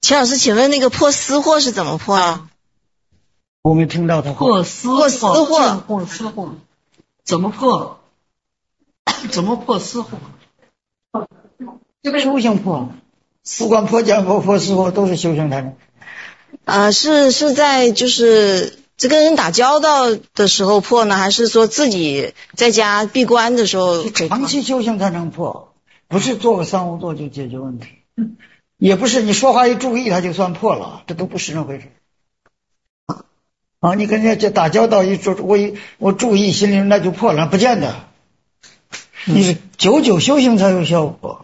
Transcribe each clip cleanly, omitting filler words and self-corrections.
钱老师，请问那个破私货是怎么破啊？ 我没听到他破私货，破私货，怎么破？怎么破私货？ 修行破，不管破家破破私货都是修行才能。 是在就是这跟人打交道的时候破呢，还是说自己在家闭关的时候可以破？ 长期修行才能破，不是做个三无做就解决问题，也不是你说话一注意它就算破了，这都不是那回事。你跟人家打交道一说，我注意心灵那就破了，不见得。你是久久修行才有效果，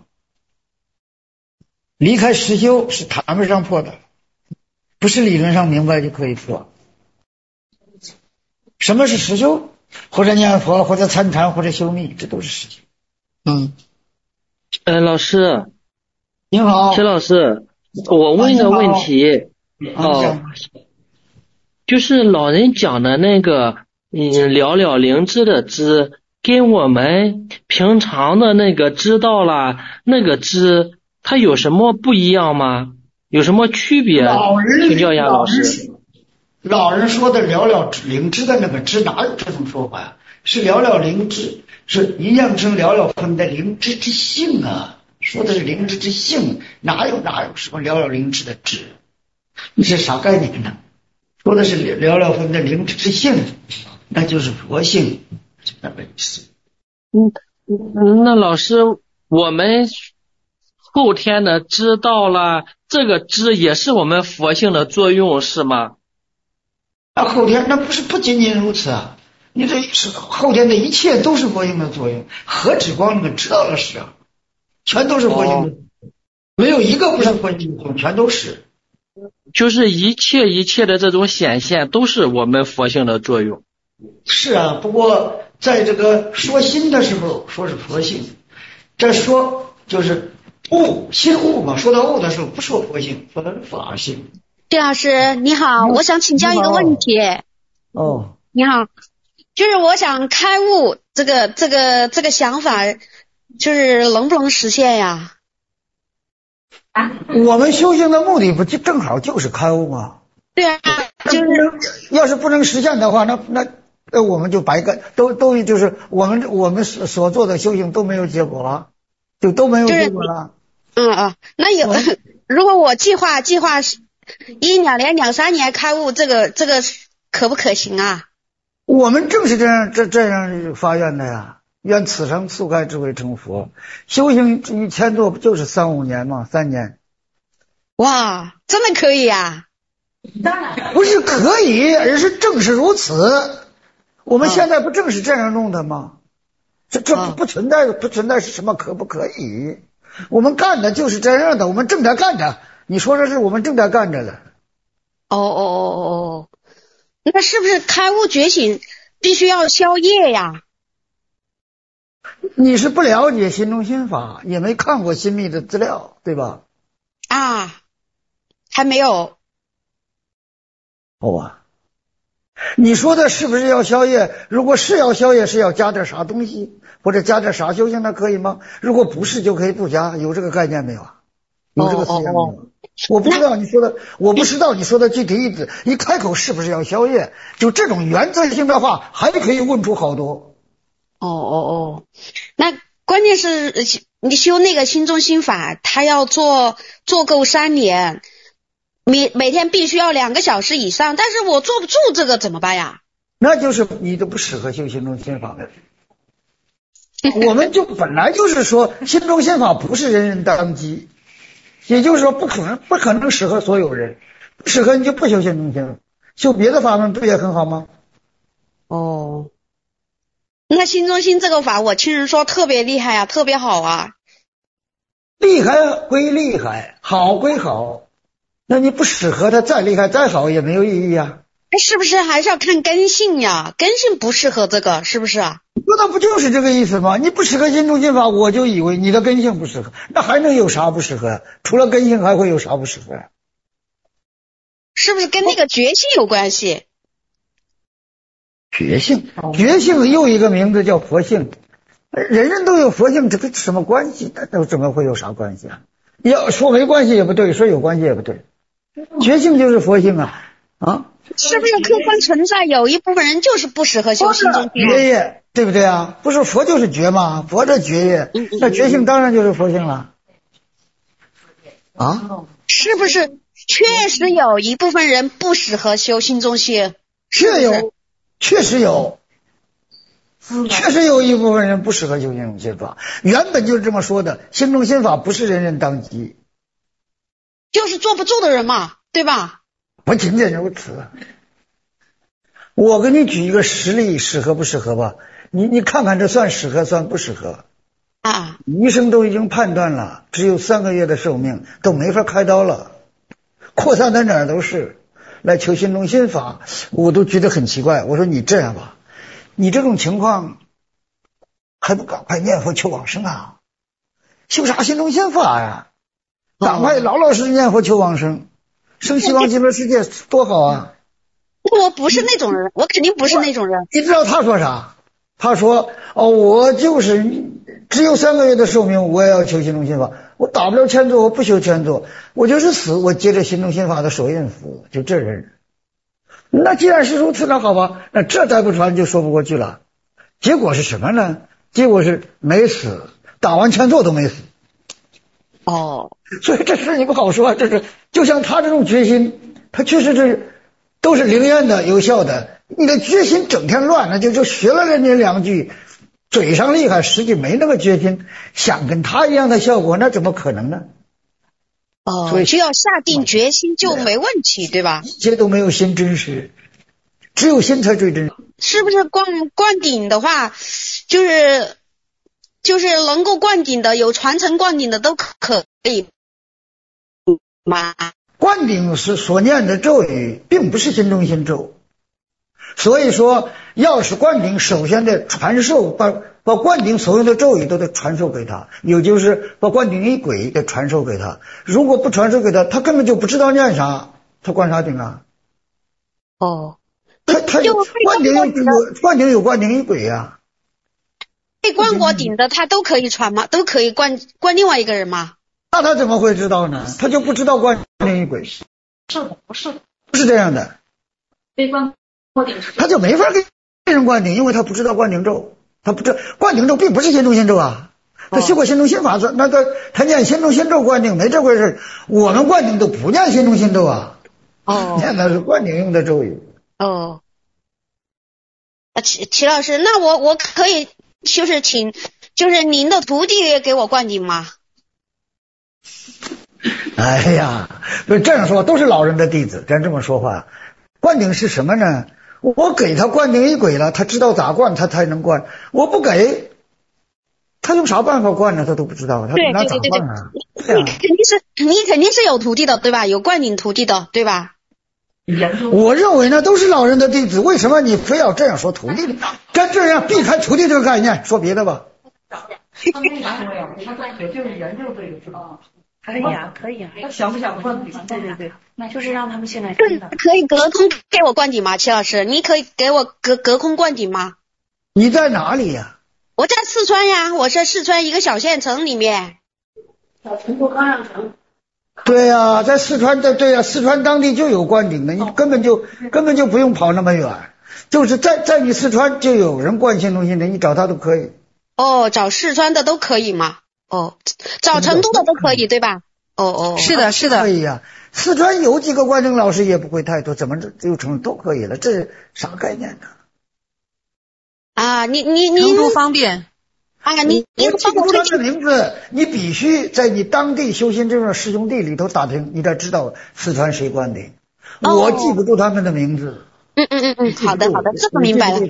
离开实修是谈不上破的，不是理论上明白就可以破。什么是实修？或者念佛，或者参禅，或者修密，这都是实修。 老师， 你好， 谢老师，我问一个问题。就是老人讲的那个了了灵知的知，跟我们平常的那个知道了那个知，它有什么不一样吗？有什么区别？请教一下老师。 老人说的了了灵知的那个知哪有这种说法呀？是了了灵知，是一样生了了分的灵知之性啊，说的是灵知之性，哪有什么了了灵知的知？你是啥概念呢？说的是了了分的灵知之性，那就是佛性，就那个意思。 那老师，我们后天的知道了，这个知也是我们佛性的作用是吗？ 后天那不仅仅如此啊，你这是后天的一切都是佛性的作用，何止光那个知道了是啊，全都是佛性的，没有一个不是佛性的作用，全都是。 就是一切的这种显现都是我们佛性的作用。 是啊，不过在这个说心的时候说是佛性，这说就是悟心悟嘛，说到悟的时候不说佛性，说的是法性。 谢老师你好，我想请教一个问题。你好，就是我想开悟这个想法，就是能不能实现呀？ 我们修行的目的不就正好就是开悟吗？ 对啊，就是要是不能实现的话，那我们就白干，都就是我们所做的修行都没有结果了，就都没有结果了。 那如果我计划1-2年、2-3年开悟，这个可不可行啊？ 我们正是这样发愿的呀。愿此生速开智慧成佛，修行1000多不就是3-5年吗？3年。 哇，真的可以啊？ 不是可以，而是正是如此。我们现在不正是这样弄的吗？这不存在是什么可不可以？我们干的就是这样的，我们正在干着。你说这是我们正在干着的。 那是不是开悟觉醒必须要消业呀？ 你是不了解心中心法，也没看过心密的资料，对吧？ 还没有。 你说的是不是要消业？如果是要消业，是要加点啥东西，或者加点啥修行，那可以吗？如果不是，就可以不加，有这个概念没有？有这个思想没有？我不知道你说的具体意思。一开口是不是要消业？就这种原则性的话，还可以问出好多。 那关键是你修那个心中心法，他要做够3年，每天必须要2个小时以上，但是我坐不住，这个怎么办呀？ 那就是你都不适合修心中心法的。我们就本来就是说心中心法不是人人当机，也就是说不可能适合所有人，不适合你就不修心中心法，修别的法门不也很好吗？ 那心中心这个法，我听人说特别厉害啊，特别好啊。 厉害归厉害，好归好，那你不适合它，再厉害再好也没有意义啊。 是不是还是要看根性呀？根性不适合这个，是不是啊？ 那不就是这个意思吗？你不适合心中心法，我就以为你的根性不适合，那还能有啥不适合？除了根性还会有啥不适合？ 是不是跟那个觉性有关系？ 觉性又一个名字叫佛性，人人都有佛性，这什么关系？那怎么会有啥关系啊？要说没关系也不对，说有关系也不对。 觉性就是佛性啊。 是不是客观存在有一部分人就是不适合修心中心觉业，对不对啊？不是佛就是觉吗？佛的觉业，那觉性当然就是佛性了啊。 是不是确实有一部分人不适合修心中心？ 确实有一部分人不适合修心中心法，原本就是这么说的。心中心法不是人人当机， 就是坐不住的人嘛，对吧？ 不仅仅如此。我给你举一个实例，适合不适合吧？你看看这算适合算不适合啊？ 医生都已经判断了，只有3个月的寿命，都没法开刀了，扩散在哪儿都是。来求心中心法，我都觉得很奇怪。我说你这样吧，你这种情况还不赶快念佛求往生啊？修啥心中心法呀？赶快老老实实念佛求往生，生西方极乐世界多好啊！ 我不是那种人，我肯定不是那种人。 你知道他说啥？他说我就是只有3个月的寿命，我也要求心中心法。我打不了千座，我不修千座，我就是死，我接着心中心法的手印死，就这人。那既然是如此，那好吧，那这再不传就说不过去了。结果是什么呢？结果是没死，打完千座都没死。所以这事你不好说，这是就像他这种决心，他确实是都是灵验的、有效的。你的决心整天乱，那就学了人家2句，嘴上厉害，实际没那个决心，想跟他一样的效果，那怎么可能呢？ 所以就要下定决心就没问题，对吧？ 一切都没有心真实，只有心才最真实。 是不是灌顶的话，就是能够灌顶的，有传承灌顶的都可以吗？ 灌顶是所念的咒语，并不是心中心咒。所以说要是灌顶，首先得传授，把灌顶所用的咒语都得传授给他，也就是把灌顶仪轨得传授给他。如果不传授给他，他根本就不知道念啥，他灌啥顶啊？他灌顶有灌顶仪轨呀。 被灌过顶的他都可以传吗？都可以灌另外一个人吗？ 那他怎么会知道呢？他就不知道灌顶仪轨。 不是这样的。 被灌过顶他就没法给人灌顶，因为他不知道灌顶咒，他不知道灌顶咒并不是心中心咒啊。他修过心中心法，那个他念心中心咒灌顶没这回事。我们灌顶都不念心中心咒啊，念的是灌顶用的咒语。 齐老师，那我可以就是请您的徒弟给我灌顶吗？ 哎呀，这样说都是老人的弟子，咱这么说话。灌顶是什么呢？我给他灌顶仪轨了，他知道咋灌他才能灌，我不给他用啥办法灌呢？他都不知道，他拿咋灌啊？ 你肯定是有徒弟的，对吧？有灌顶徒弟的，对吧？ 我认为呢都是老人的弟子，为什么你非要这样说徒弟呢？咱这样避开徒弟这个概念，说别的吧。 他没啥说呀，他就是研究这个知道。可以啊。他想不想灌顶？对，那就是让他们现在看的。 可以隔空给我灌顶吗？齐老师，你可以给我隔空灌顶吗？ 你在哪里呀？ 我在四川呀，我在四川一个小县城里面。 小成都康阳城。 对呀，在四川四川当地就有灌顶的，你根本就不用跑那么远，就是在你四川就有人灌心中心的，你找他都可以。 找四川的都可以吗？找成都的都可以，对吧？ 是的， 可以呀。四川有几个灌顶老师也不会太多，怎么就成都可以了？这是啥概念呢？ 成都方便。 你记不住他的名字，你必须在你当地修心这种师兄弟里头打听，你才知道四川谁灌顶。我记不住他们的名字。 好的，这个明白了。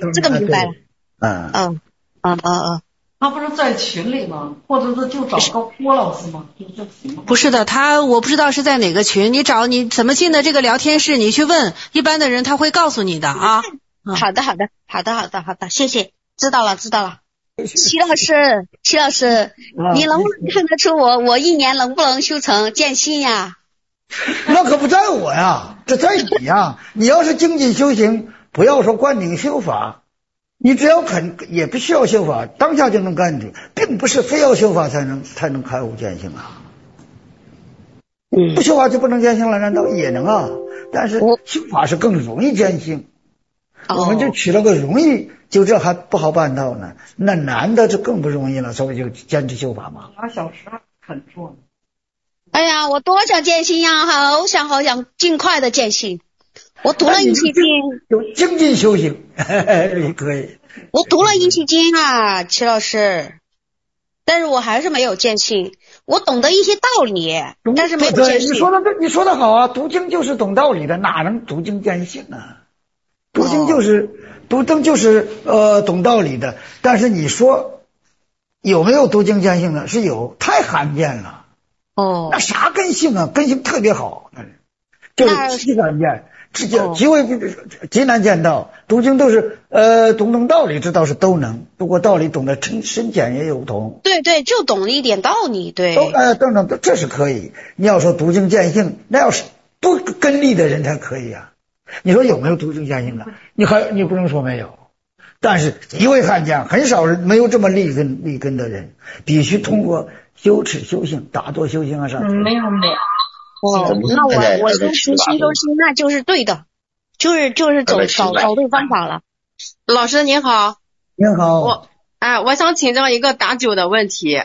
他不是在群里吗？或者是就找个郭老师吗？ 不是的，我不知道是在哪个群，你怎么进的这个聊天室，你去问一般的人，他会告诉你的啊。 好的，谢谢，知道了。齐老师，你能不能看得出我一年能不能修成见性呀？ 那可不在我呀，这在你呀。你要是精进修行，不要说灌顶修法，你只要肯也不需要修法，当下就能灌顶，并不是非要修法才能开悟见性啊。 不修法就不能见性了？难道也能啊？但是修法是更容易见性，我们就取了个容易，就这还不好办到呢，那难的就更不容易了，所以就坚持修法嘛。 2小时肯做。 哎呀，我多想见性呀，好想尽快的见性。我读了《阴气经》， 有精进修行也可以。 我读了《阴气经》啊，齐老师，但是我还是没有见性。我懂得一些道理，但是没有见性。 你说的好啊，读经就是懂道理的，哪能读经见性啊？读经就是懂道理的。但是你说有没有读经见性的？是有，太罕见了。那啥根性啊？根性特别好，就是极罕见，极难见到。读经都是懂道理，这倒是都能，不过道理懂得深浅也有不同。 对，就懂了一点道理，对。 等，这是可以。你要说读经见性，那要是不根利的人才可以啊。你说有没有读经见性的？你不能说没有，但是极为罕见，很少人没有这么立根的人，必须通过修持修行，打坐修行啊上。 没有。 那我修持心中心，那就是对的，就是找对方法了。 老师您好。 您好。 我想请教一个打灸的问题。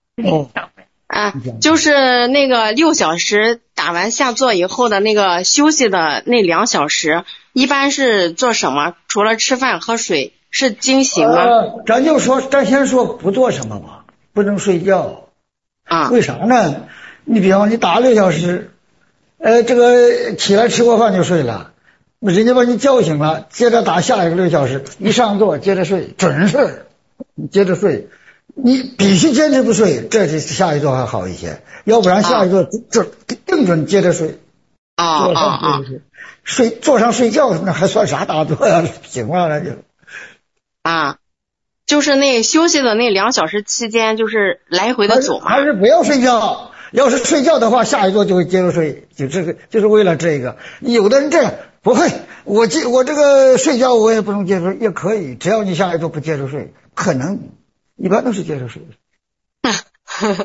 就是那个6小时打完下坐以后的那个休息的那2小时，一般是做什么？除了吃饭喝水，是经行吗？ 咱先说不做什么吧，不能睡觉啊。为啥呢？你比方你打6小时，这个起来吃过饭就睡了，人家把你叫醒了，接着打下一个6小时，一上座接着睡，准是你接着睡。你必须坚持不睡，这是下一座还好一些，要不然下一座定准接着睡。坐上睡觉那还算啥打坐呀？行了那就。 就是那休息的那2小时期间，就是来回的走嘛。 还是不要睡觉，要是睡觉的话，下一座就会接着睡，就这个就是为了这个。有的人这样不会，我这个睡觉我也不能接着睡，也可以，只要你下一座不接着睡，可能。一般都是接着睡的。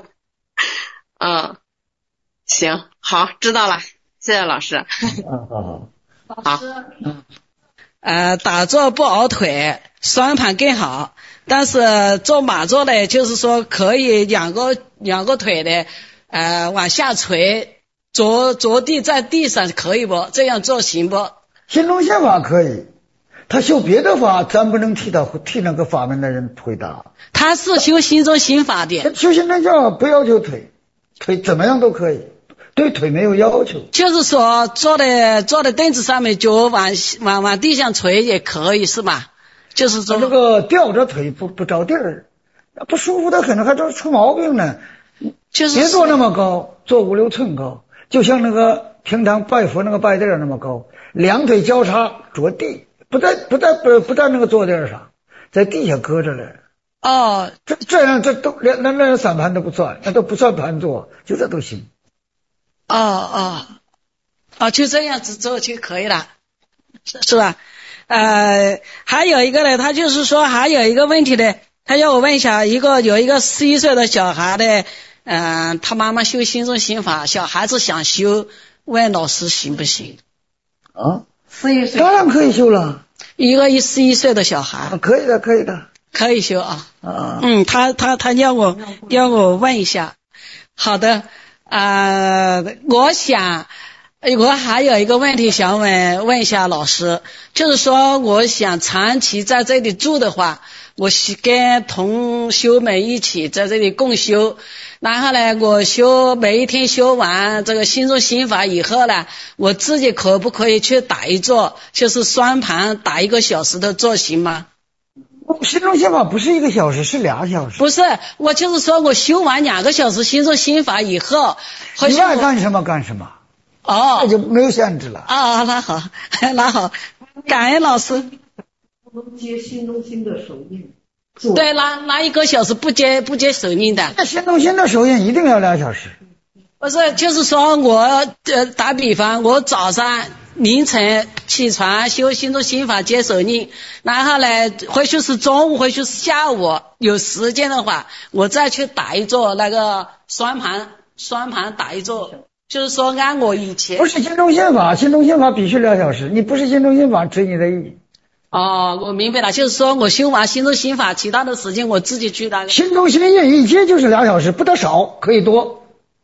行，好，知道了，谢谢老师。 好。 好。 打坐不熬腿，双盘更好。但是做马坐呢，就是说可以两个腿的往下垂，着地在地上，可以不？这样做行不？ 心中心法可以。他修别的法，咱不能替那个法门的人回答。 他是修心中心法的。 修心中心法不要求腿怎么样都可以，对腿没有要求。 就是说坐在凳子上面，脚往地上垂也可以是吧？就是说这个吊着腿不着地儿，不舒服的很，还出毛病呢。 就是别坐那么高，坐5、6寸高，就像那个平常拜佛那个拜垫那么高，两腿交叉着地。不在那个坐垫上，在地下搁着了。这样这都那3盘都不算，那都不算盘坐，就这都行。 就这样子做就可以了，是吧？还有一个呢，他就是说还有一个问题呢，他要我问一下，有一个11岁的小孩的，他妈妈修心中心法，小孩子想修，问老师行不行？11岁， 当然可以修了。 一个11岁的小孩， 可以的， 可以修啊。他要我问一下。好的，我还有一个问题想问一下老师，就是说我想长期在这里住的话，我跟同修们一起在这里共修，然后呢，我每一天修完这个心中心法以后呢，我自己可不可以去打一坐，就是双盘打1个小时的坐行吗？ 心中心法不是1个小时，是2小时。 不是，我就是说我修完2个小时心中心法以后， 你爱干什么干什么。那就没有限制了。 那好，感恩老师。 不能接心中心的手印。 对，那1个小时不接手印的。 那心中心的手印一定要2小时。 不是，就是说我打比方，我早上凌晨起床修心中心法接手印，然后呢，或许是中午，或许是下午有时间的话，我再去打一坐那个双盘打一坐。 就是说按我以前不是心中心法，心中心法必须2小时，你不是心中心法执你的意。 哦，我明白了，就是说我修完心中心法，其他的时间我自己去的。 心中心印一接就是2小时，不得少，可以多。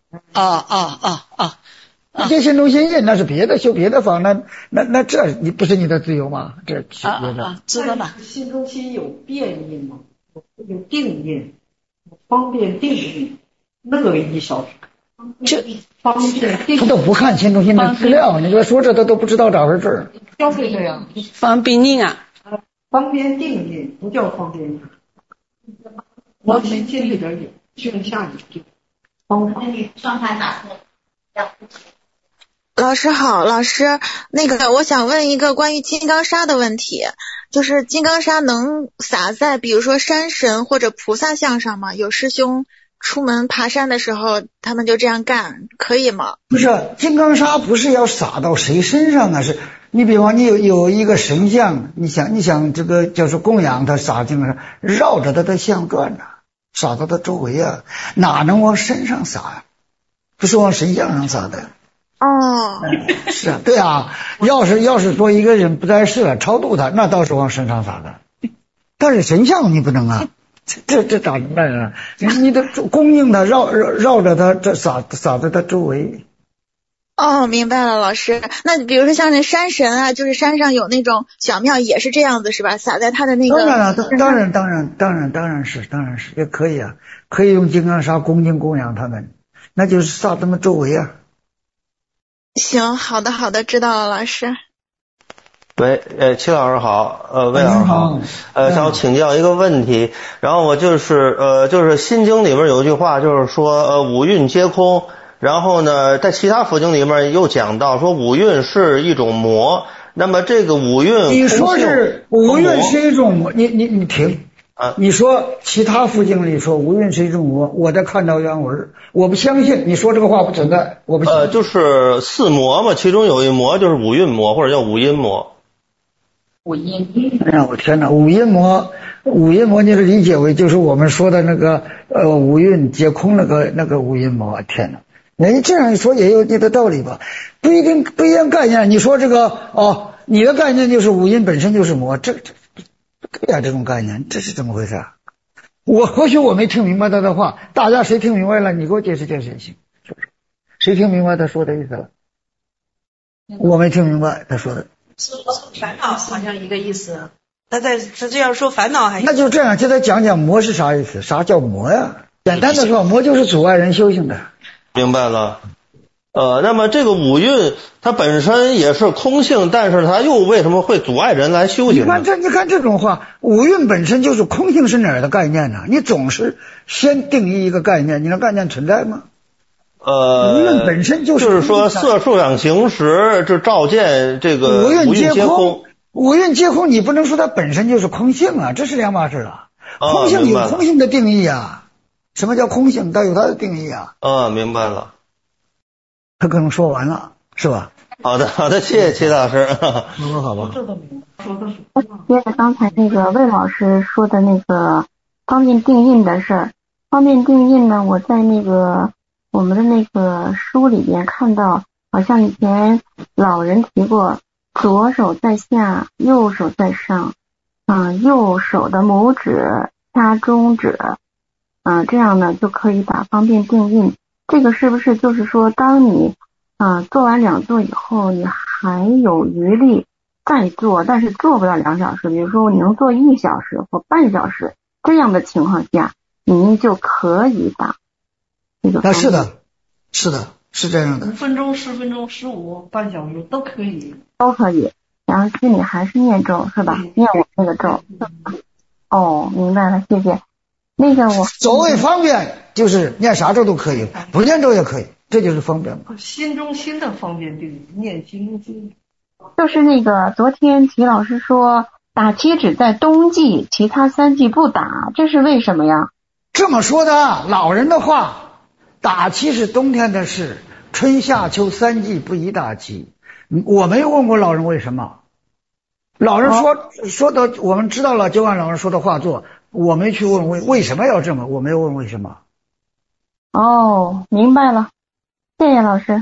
一接心中心印那是别的，修别的法，那这你不是你的自由吗？这是别的。 知道了。 心中心有变印吗？有定印，方便定印，那个1小时。 这方便定印。 他都不看心中心的资料，你说这他都不知道咋回事。 就是这样。 方便印啊。 方便定印不叫方便印。我们心里边有，胸下有。 上海哪个？老师好，老师，我想问一个关于金刚砂的问题，就是金刚砂能撒在比如说山神或者菩萨像上吗？有师兄出门爬山的时候，他们就这样干，可以吗？ 不是，金刚砂不是要撒到谁身上啊？是你比方你有一个神像，你想这个就是供养他，撒金刚砂，绕着他的像转呢，撒到他周围啊，哪能往身上撒呀？不是往神像上撒的。 哦， 是啊，对啊，要是说一个人不在世了，超度他，那倒是往身上撒的。但是神像你不能啊，这咋能办啊？你得供应他，绕着他，这撒在他周围。 哦，明白了，老师。那比如说像那山神啊，就是山上有那种小庙，也是这样子是吧？撒在他的那个。 当然了，当然是也可以啊，可以用金刚砂恭敬供养他们，那就是撒他们周围啊。 行，好的，知道了，老师。 喂，齐老师好，魏老师好，想请教一个问题，然后我就是心经里面有一句话，就是说五蕴皆空，然后呢，在其他佛经里面又讲到说五蕴是一种魔，那么这个五蕴， 你说是五蕴是一种魔，你停。你说其他佛经里说无蕴是一种魔，我在看到原文，我不相信，你说这个话不存在，我不相信。 就是四魔嘛，其中有一魔就是五蕴魔，或者叫五阴魔。 五阴。 哎呀，我天哪，五阴魔你是理解为就是我们说的那个五蕴皆空那个五阴魔，天哪，你这样一说也有你的道理吧？不一样概念，你说这个你的概念就是五阴本身就是魔，这对呀，这种概念这是怎么回事啊？或许我没听明白他的话，大家谁听明白了，你给我解释解释也行，是不是？谁听明白他说的意思了？我没听明白他说的。 烦恼好像一个意思，他这样说烦恼还那就这样，就再讲讲魔是啥意思？啥叫魔呀？简单的说，魔就是阻碍人修行的。 明白了。那么这个五蕴它本身也是空性，但是它又为什么会阻碍人来修行呢？ 你看这种话，五蕴本身就是空性是哪儿的概念呢？你总是先定义一个概念，你的概念存在吗？五蕴本身就是说色受想行识这照见这个五蕴皆空，五蕴皆空，你不能说它本身就是空性啊，这是两码事啊。空性有空性的定义啊，什么叫空性？它有它的定义啊。 明白了。 他可能说完了，是吧？ 好的，谢谢齐老师。 好吧。 接着刚才那个魏老师说的那个方便定印的事儿，方便定印呢，我在那个我们的那个书里边看到，好像以前老人提过，左手在下，右手在上，右手的拇指掐中指，这样呢就可以把方便定印。这个是不是就是说，当你做完2座以后，你还有余力再做，但是做不到2小时，比如说你能做1小时或半小时这样的情况下，您就可以把这个是的，是这样的。 5分钟、10分钟、15、半小时都可以， 然后心里还是念咒是吧？念我那个咒。明白了，谢谢。那个所谓方便就是念啥咒都可以，不念咒也可以，这就是方便嘛。 心中心的方便定义，念心中心。 就是那个昨天齐老师说打七只在冬季，其他3季不打，这是为什么呀？ 这么说的，老人的话，打七是冬天的事，春夏秋3季不宜打七。我没有问过老人为什么，老人说的我们知道了，就按老人说的话做。我没去问为什么要这么，我没有问为什么。 明白了，谢谢老师。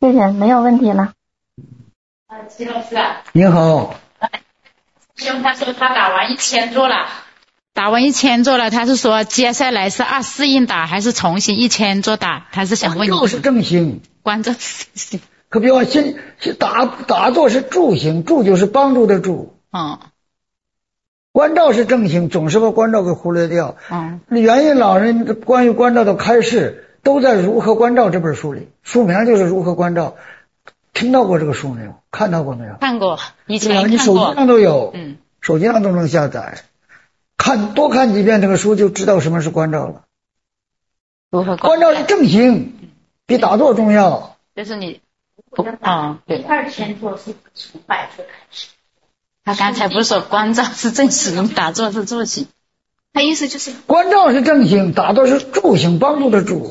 谢谢，没有问题了。 齐老师啊， 你好。 兄他说他打完1000座了，他是说接下来是24印打还是重新1000座打？他是想问你。 关照是正行， 关照是正行。 可别忘心打坐是助行，助就是帮助的助。关照是正行，总是把关照给忽略掉。元印老人关于关照的开示都在《如何关照》这本书里，书名就是《如何关照》。听到过这个书没有？看到过没有？ 看过，以前看过。 你手机上都有，手机上都能下载。多看几遍这个书就知道什么是关照了。关照是正行，比打坐重要。 就是你， 对。2000座是从摆坐开始。 他刚才不是说关照是正行，打坐是助行？他意思就是关照是正行，打坐是助行，帮助的助。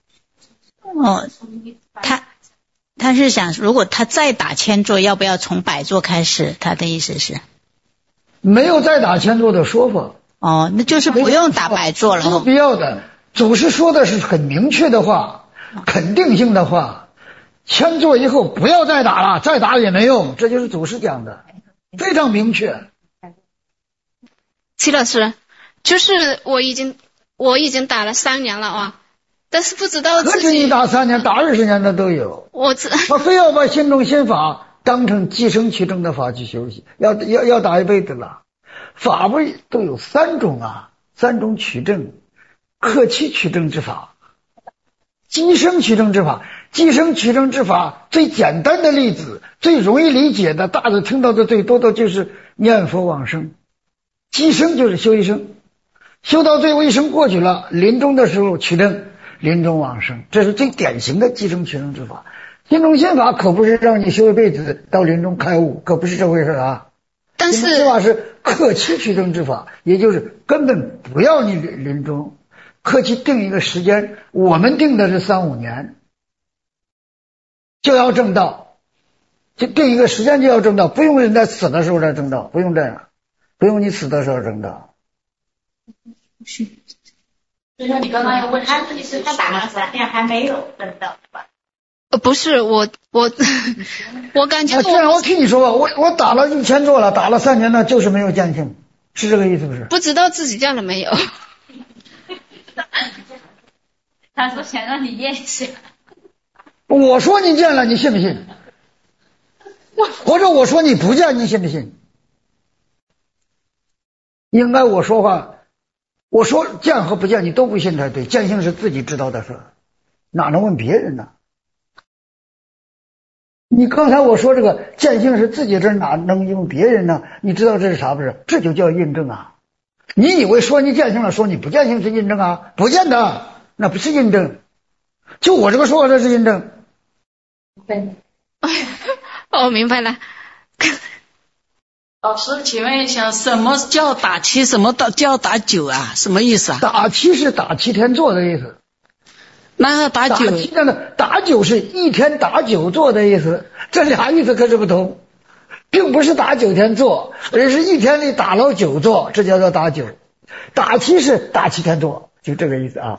他是想，如果他再打1000座，要不要从摆坐开始？他的意思是没有再打1000座的说法。 那就是不用打摆坐了。 不必要的，祖师说的是很明确的话，肯定性的话。1000座以后不要再打了，再打也没用，这就是祖师讲的，非常明确。 齐老师，就是我已经打了3年了啊。但是不知道何止你打3年，打20年的都有。他非要把心中心法当成寄生取证的法去修习，要打一辈子了。法不都有3种啊，3种取证：克期取证之法，寄生取证之法。寄生取证之法最简单的例子，最容易理解的，大家听到的最多的就是念佛往生。寄生就是修一生，修到最后一生过去了，临终的时候取证。临终往生，这是最典型的寄生取证之法。心中心法可不是让你修一辈子到临终开悟，可不是这回事啊。 但是心中心法是克期取证之法，也就是根本不要你临终，克期定一个时间，我们定的是3-5年就要证道，就定一个时间就要证道，不用人在死的时候再证道，不用这样，不用你死的时候证道。 就像你刚刚要问他，其实他打了3年还没有证到吧？ 不是我感觉这样我听你说吧，我打了1000座了，打了3年了，就是没有见性，是这个意思不是？ 不知道自己见了没有。 他说想让你验一下。 我说你见了，你信不信？或者我说你不见，你信不信？应该我说话。我说见和不见你都不信才对，见性是自己知道的事，哪能问别人呢？你刚才我说这个见性是自己这哪能用别人呢？你知道这是啥不是？这就叫印证啊！你以为说你见性了，说你不见性是印证啊？不见的，那不是印证。就我这个说法，这是印证。 明白了。 老师，请问一下，什么叫打七？什么叫打九啊？什么意思啊？ 打七是打7天坐的意思。 那打九， 打九是1天打9坐的意思，这俩意思可是不同，并不是打9天坐，而是1天里打了9坐，这叫做打九。打七是打7天坐，就这个意思啊。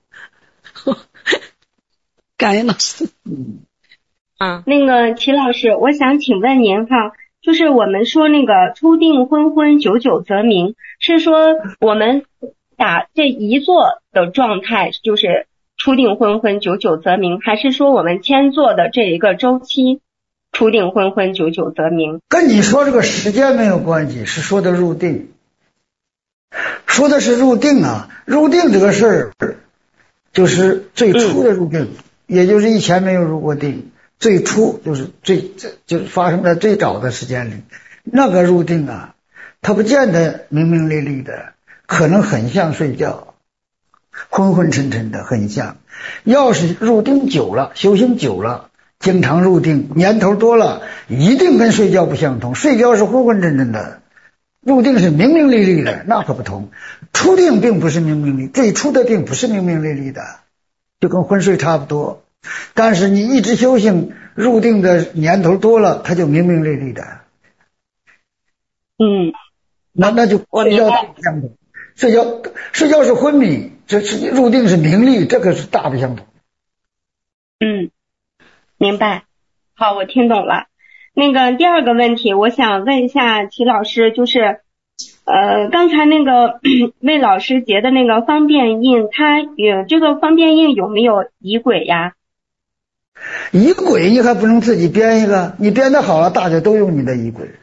感恩老师。 那个齐老师，我想请问您哈。就是我们说那个初定昏昏久久则明，是说我们打这一坐的状态就是初定昏昏久久则明，还是说我们1000坐的这一个周期初定昏昏久久则明？ 跟你说这个时间没有关系，是说的入定，说的是入定啊。入定这个事儿就是最初的入定，也就是以前没有入过定。最初就是就是发生在最早的时间里，那个入定啊，它不见得明明丽丽的，可能很像睡觉，昏昏沉沉的，很像。要是入定久了，修行久了，经常入定，年头多了，一定跟睡觉不相同。睡觉是昏昏沉沉的，入定是明明丽丽的，那可不同。初定并不是明明丽，最初的定不是明明丽丽的，就跟昏睡差不多。但是你一直修行入定的年头多了，它就明明丽丽的。那就睡觉大不相同。睡觉是昏迷，这是入定是明丽，这个是大不相同。 明白。好，我听懂了。那个第二个问题，我想问一下齐老师，就是刚才那个魏老师结的那个方便印，它这个方便印有没有仪轨呀？ 仪轨你还不能自己编一个？你编得好了，大家都用你的仪轨。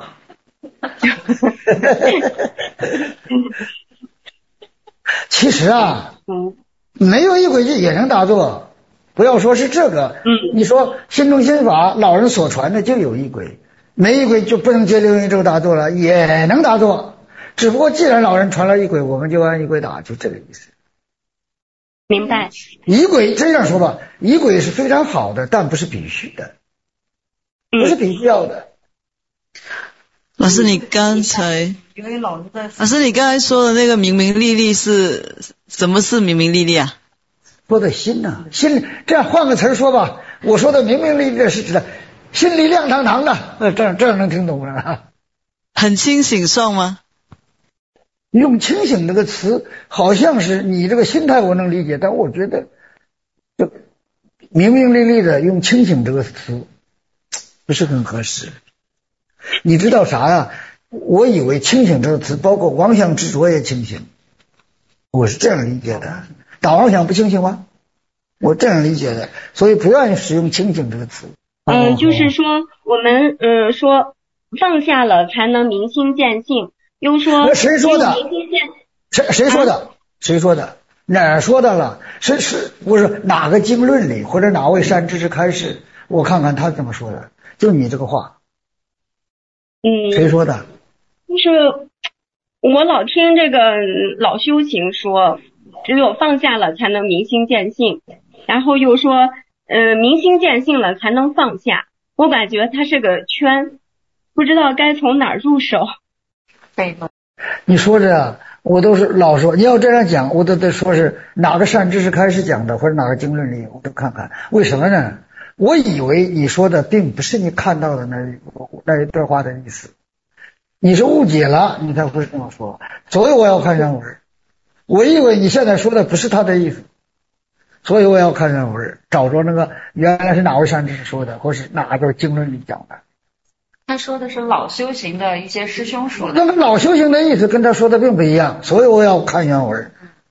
其实啊，没有仪轨也能打坐，不要说是这个。你说心中心法，老人所传的就有仪轨，没仪轨就不能接六阴咒打坐了，也能打坐。只不过既然老人传了仪轨，我们就按仪轨打，就这个意思。 明白。 仪轨这样说吧，仪轨是非常好的，但不是必须的，不是必须要的。 老师，你刚才说的那个明明利利是什么是明明利利啊？ 说的心呐，心这样换个词说吧，我说的明明利利的是指的心里亮堂堂的，这样能听懂了。 很清醒算吗？ 用清醒这个词，好像是你这个心态我能理解，但我觉得这明明利利的用清醒这个词不是很合适。你知道啥呀？我以为清醒这个词包括妄想执着也清醒，我是这样理解的。打妄想不清醒吗？我这样理解的，所以不愿意使用清醒这个词。 就是说我们说放下了才能明心见性，又说谁说的？谁说的？谁说的？哪儿说的了？是不是哪个经论里或者哪位善知识开示？我看看他怎么说的。就你这个话。谁说的？ 就是我老听这个老修行说，只有放下了才能明心见性，然后又说明心见性了才能放下。我感觉它是个圈，不知道该从哪儿入手。 你说着我都是老说，你要这样讲，我都得说是哪个善知识开始讲的，或者哪个经论里，我都看看。为什么呢？我以为你说的并不是你看到的那一段话的意思，你是误解了，你才会这么说。所以我要看原文。我以为你现在说的不是他的意思，所以我要看原文，找着那个原来是哪位善知识说的，或是哪个经论里讲的。 他说的是老修行的一些师兄说的。 那么老修行的意思跟他说的并不一样，所以我要看原文。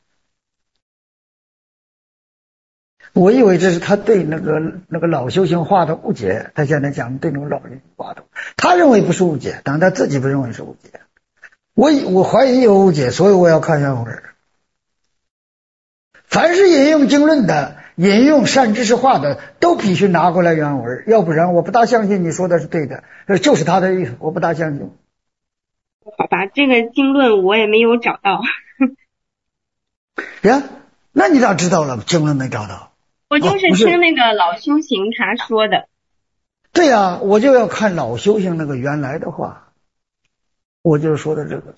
我以为这是他对那个老修行话的误解，他现在讲对那个老人话的，他认为不是误解，但他自己不认为是误解。我怀疑有误解，所以我要看原文。凡是引用经论的、引用善知识话的，都必须拿过来原文，要不然我不大相信你说的是对的，就是他的意思，我不大相信。 好吧，这个经论我也没有找到。 呀，那你咋知道了？经论没找到？ 我就是听那个老修行他说的。 对呀，我就要看老修行那个原来的话，我就说的这个。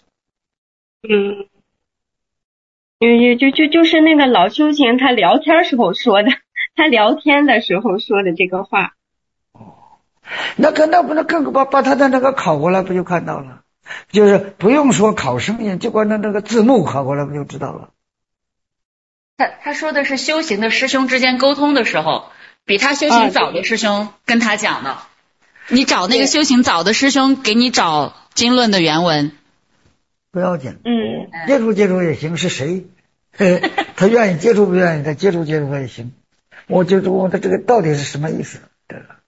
就是那个老修行他聊天时候说的，他聊天的时候说的这个话。 那不能更把他的那个考过来不就看到了？就是不用说考声音，就光那个字幕考过来不就知道了？ 他说的是修行的师兄之间沟通的时候，比他修行早的师兄跟他讲的。你找那个修行早的师兄给你找经论的原文。 不要紧，接触也行，是谁？他愿意接触不愿意，他接触也行。我就问他这个到底是什么意思？对了。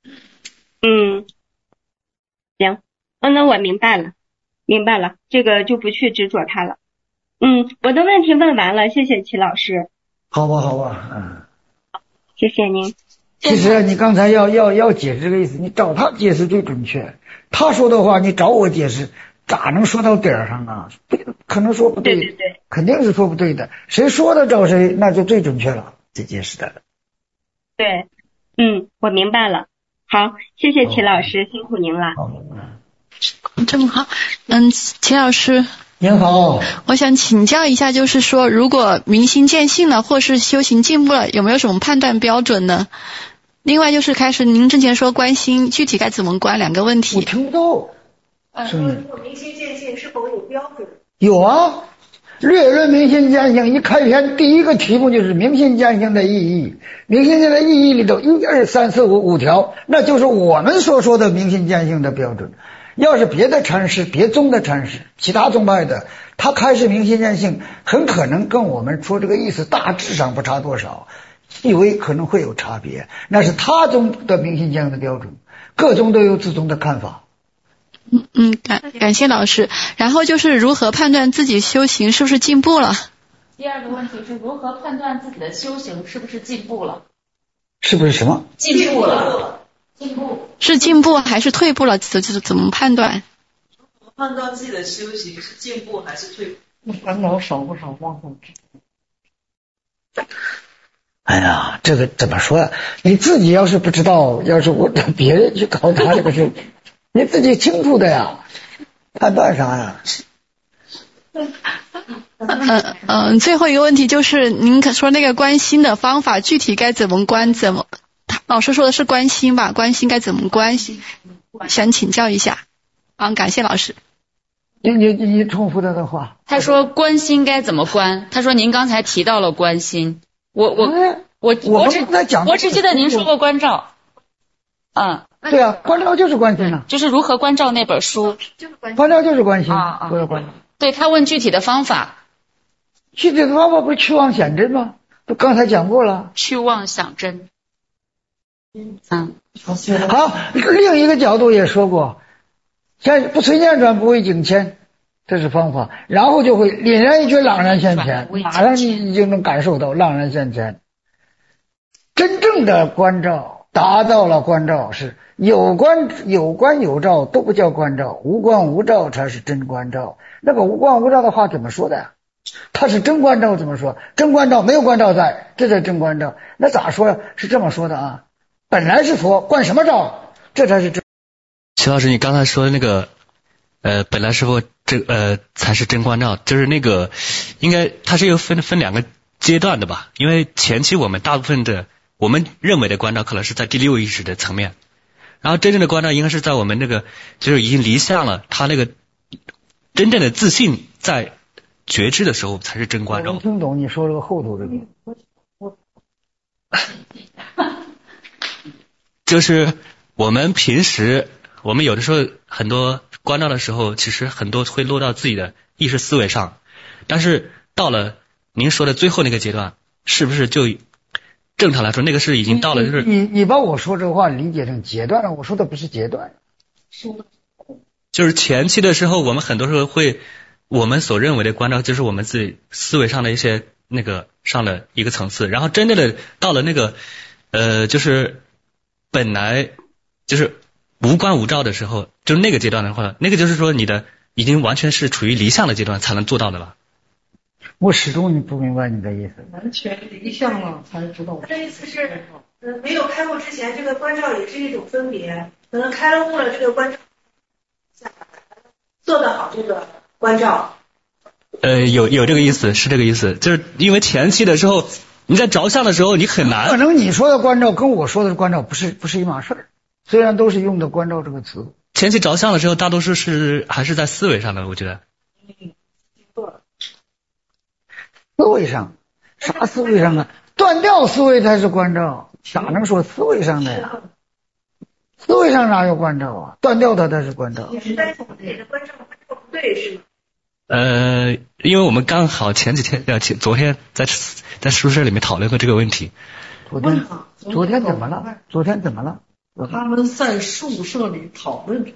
行，那我明白了，这个就不去执着他了。我的问题问完了，谢谢齐老师。 好吧， 谢谢您。 其实你刚才要解释这个意思，你找他解释最准确。他说的话，你找我解释，咋能说到点上啊？可能说不对， 对， 肯定是说不对的。谁说的找谁，那就最准确了，这解释的。 对，我明白了。好，谢谢齐老师，辛苦您了。 这么好，齐老师。 您好， 我想请教一下，就是说，如果明心见性了，或是修行进步了，有没有什么判断标准呢？另外就是开始，您之前说观心，具体该怎么观？两个问题。 我听不到。 明心见性是否有标准？ 有啊， 略论明心见性一开篇第一个题目就是明心见性的意义。明心见的意义里头1、2、3、4、5条，那就是我们所说的明心见性的标准。要是别的禅师、别宗的禅师、其他宗派的，他开始明心见性，很可能跟我们说这个意思大致上不差多少，细微可能会有差别，那是他宗的明心见性的标准，各宗都有自宗的看法。 感谢老师。然后就是如何判断自己修行是不是进步了？ 第二个问题是如何判断自己的修行是不是进步了？ 是不是什么？ 进步了。进步是进步还是退步了？就是怎么判断？ 判断自己的修行是进步还是退步？ 烦恼少不少往后知。 哎呀，这个怎么说呀？你自己要是不知道，要是我让别人去考察这个事，你自己清楚的呀，判断啥呀？ 最后一个问题就是您说那个观心的方法具体该怎么观？老师说的是观心吧？观心该怎么观？想请教一下。感谢老师。 你重复他的话。 他说观心该怎么观？他说您刚才提到了观心，我只记得您说过关照。 对啊，关照就是观心啊， 就是如何关照那本书。 关照就是观心，不要关照。 对，他问具体的方法。 具体的方法不是去妄想真吗？不刚才讲过了。 去妄想真。 好，另一个角度也说过，像不随念转，不为境迁，这是方法，然后就会凛然一觉，朗然现前，马上你就能感受到朗然现前。真正的关照，达到了关照是有关有照都不叫关照，无关无照才是真关照。那个无关无照的话怎么说的呀？他是真关照怎么说？真关照没有关照在，这才真关照。那咋说？是这么说的啊，本来是佛，关什么照？这才是真。 齐老师，你刚才说的那个本来是佛，才是真关照，就是那个应该它是有分2个阶段的吧？因为前期我们大部分的我们认为的关照可能是在第6意识的层面，然后真正的关照应该是在我们那个就是已经离相了，他那个真正的自信在觉知的时候才是真关照。 我听懂你说这个后头这个。 就是我们平时我们有的时候很多关照的时候，其实很多会落到自己的意识思维上，但是到了您说的最后那个阶段，是不是就正常来说那个是已经到了就是你把我说这话理解成阶段了，我说的不是阶段。 就是前期的时候，我们很多时候会我们所认为的关照就是我们自己思维上的一些那个上了一个层次，然后真正的到了那个就是本来就是无关无照的时候，就是那个阶段的话，那个就是说你的已经完全是处于离相的阶段才能做到的了。 我始终不明白你的意思。 完全离相了才知道。 这意思是没有开悟之前，这个关照也是一种分别，可能开了悟了，这个关照做得好这个关照。 有这个意思，是这个意思，就是因为前期的时候你在着相的时候你很难。 可能你说的关照跟我说的关照不是一码事儿，虽然都是用的关照这个词。 前期着相的时候大多数是还是在思维上的，我觉得。 思维上？啥思维上啊？断掉思维才是关照，哪能说思维上的呀？思维上哪有关照啊？断掉它才是关照。 你是在总结的关照不对是吗？ 因为我们刚好前几天昨天在宿舍里面讨论过这个问题。 昨天怎么了？ 他们在宿舍里讨论。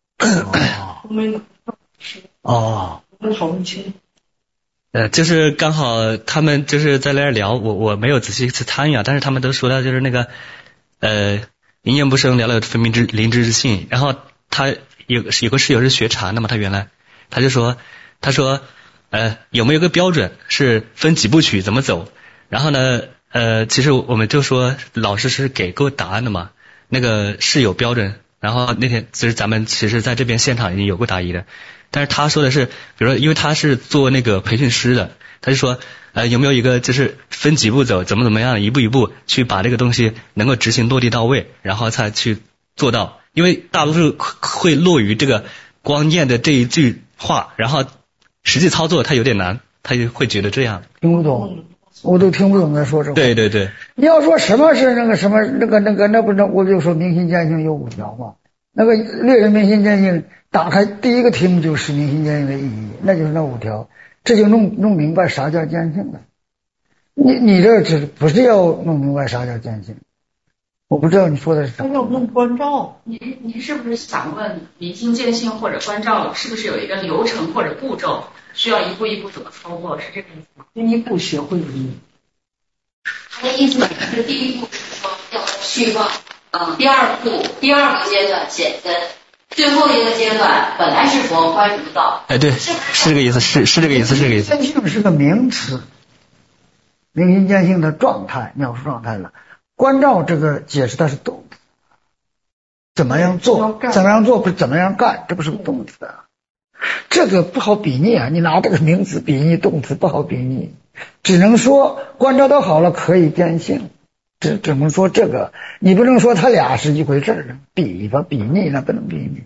哦。 没讨论清。 就是刚好他们就是在那儿聊，我没有仔细去参与啊，但是他们都说到就是那个因缘不生，了了分明之灵知之性。然后他有个室友是学禅的嘛，他原来他就说，他说有没有个标准是分几部曲怎么走？然后呢其实我们就说老师是给过答案的嘛，那个是有标准。然后那天其实咱们其实在这边现场已经有过答疑的，但是他说的是，比如说因为他是做那个培训师的，他就说有没有一个就是分几步走，怎么样一步一步去把这个东西能够执行落地到位，然后才去做到。因为大多数会落于这个光念的这一句话，然后实际操作它有点难， 他就会觉得这样。 听不懂，我都听不懂他说这话。 对对对。 你要说什么是那个什么那不是我就说明心见性有5条嘛？那个略人明心见性打开第一个题目就是明心见性的意义，那就是那5条，这就弄明白啥叫见性了。你这只不是要弄明白啥叫见性？我不知道你说的是啥。 要弄关照。 您是不是想问明心见性或者关照是不是有一个流程或者步骤，需要一步一步怎么操作？是这个意思吗？ 第一步学会理。 他的意思是第一步是说要去望，第二个阶段显真，最后一个阶段本来是佛观如道。 哎，对，是这个意思，是这个意思，是这个意思。 见性是个名词，明心见性的状态，描述状态了。关照这个解释它是动词，怎么样做不是怎么样干，这不是个动词啊。这个不好比拟啊，你拿这个名词比拟动词不好比拟，只能说关照到好了可以见性，只能说这个，你不能说他俩是一回事儿，比拟那不能比拟。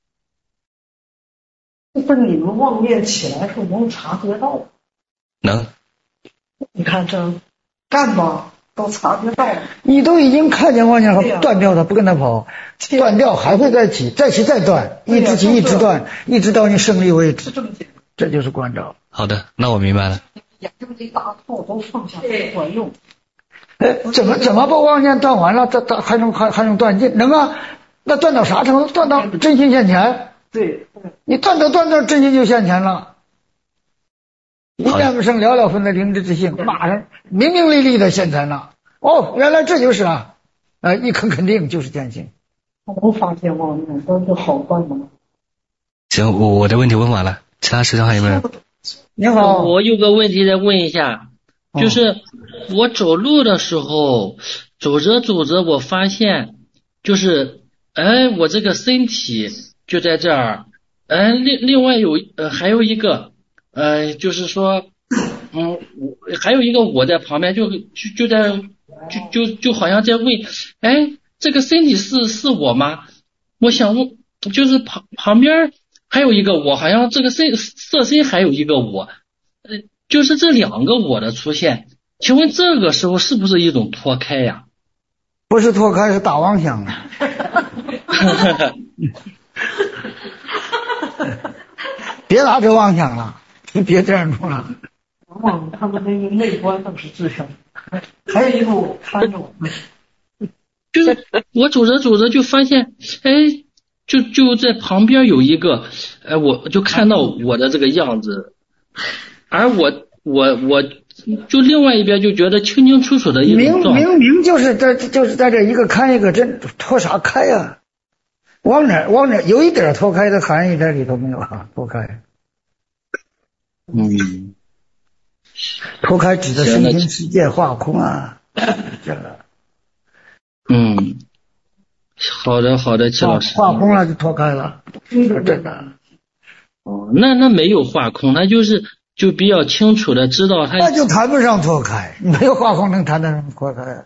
不是你们妄念起来是能察觉到？ 能。 你看这干吧。都察觉到了， 你都已经看见妄念了，断掉它，不跟它跑，断掉还会再起，再起再断，一直起一直断，一直到你胜利为止，这就是关照。 好的，那我明白了。 眼睛这一大套都放下，管用。 怎么把妄念断完了，它还能断尽？能啊？那断到啥程度？断到真心现前。 对， 你断到真心就现前了。一念不生，了了分的灵知之性，马上明明历历的现前了。哦，原来这就是啊，一肯定就是见性。 我发现妄念都是好办的吗？ 行，我的问题问完了，其他时间还有没有？ 你好， 我有个问题再问一下，就是我走路的时候，走着，我发现就是我这个身体就在这儿，另外还有一个。就是说，还有一个我在旁边，就好像在问，这个身体是我吗？我想问，就是旁边还有一个我，好像这个色身还有一个我，就是这2个我的出现，请问这个时候是不是一种脱开呀？ 不是脱开，是打妄想啊。别拿这妄想了。你别这样说了， 往往他们那个内观都是自相，还有一个我看着我们， 就是我走着就发现，就在旁边有一个，我就看到我的这个样子，而我就另外一边就觉得清清楚楚的一种状态。 明就是在这一个看一个，真脱啥开呀？往哪有一点脱开的含义在里头没有啊？脱开。脱开指的身心世界化空啊，这个。 好的，齐老师。 化空了就脱开了，是这个。 那没有化空，那就比较清楚的知道他。 那就谈不上脱开，没有化空能谈得上脱开。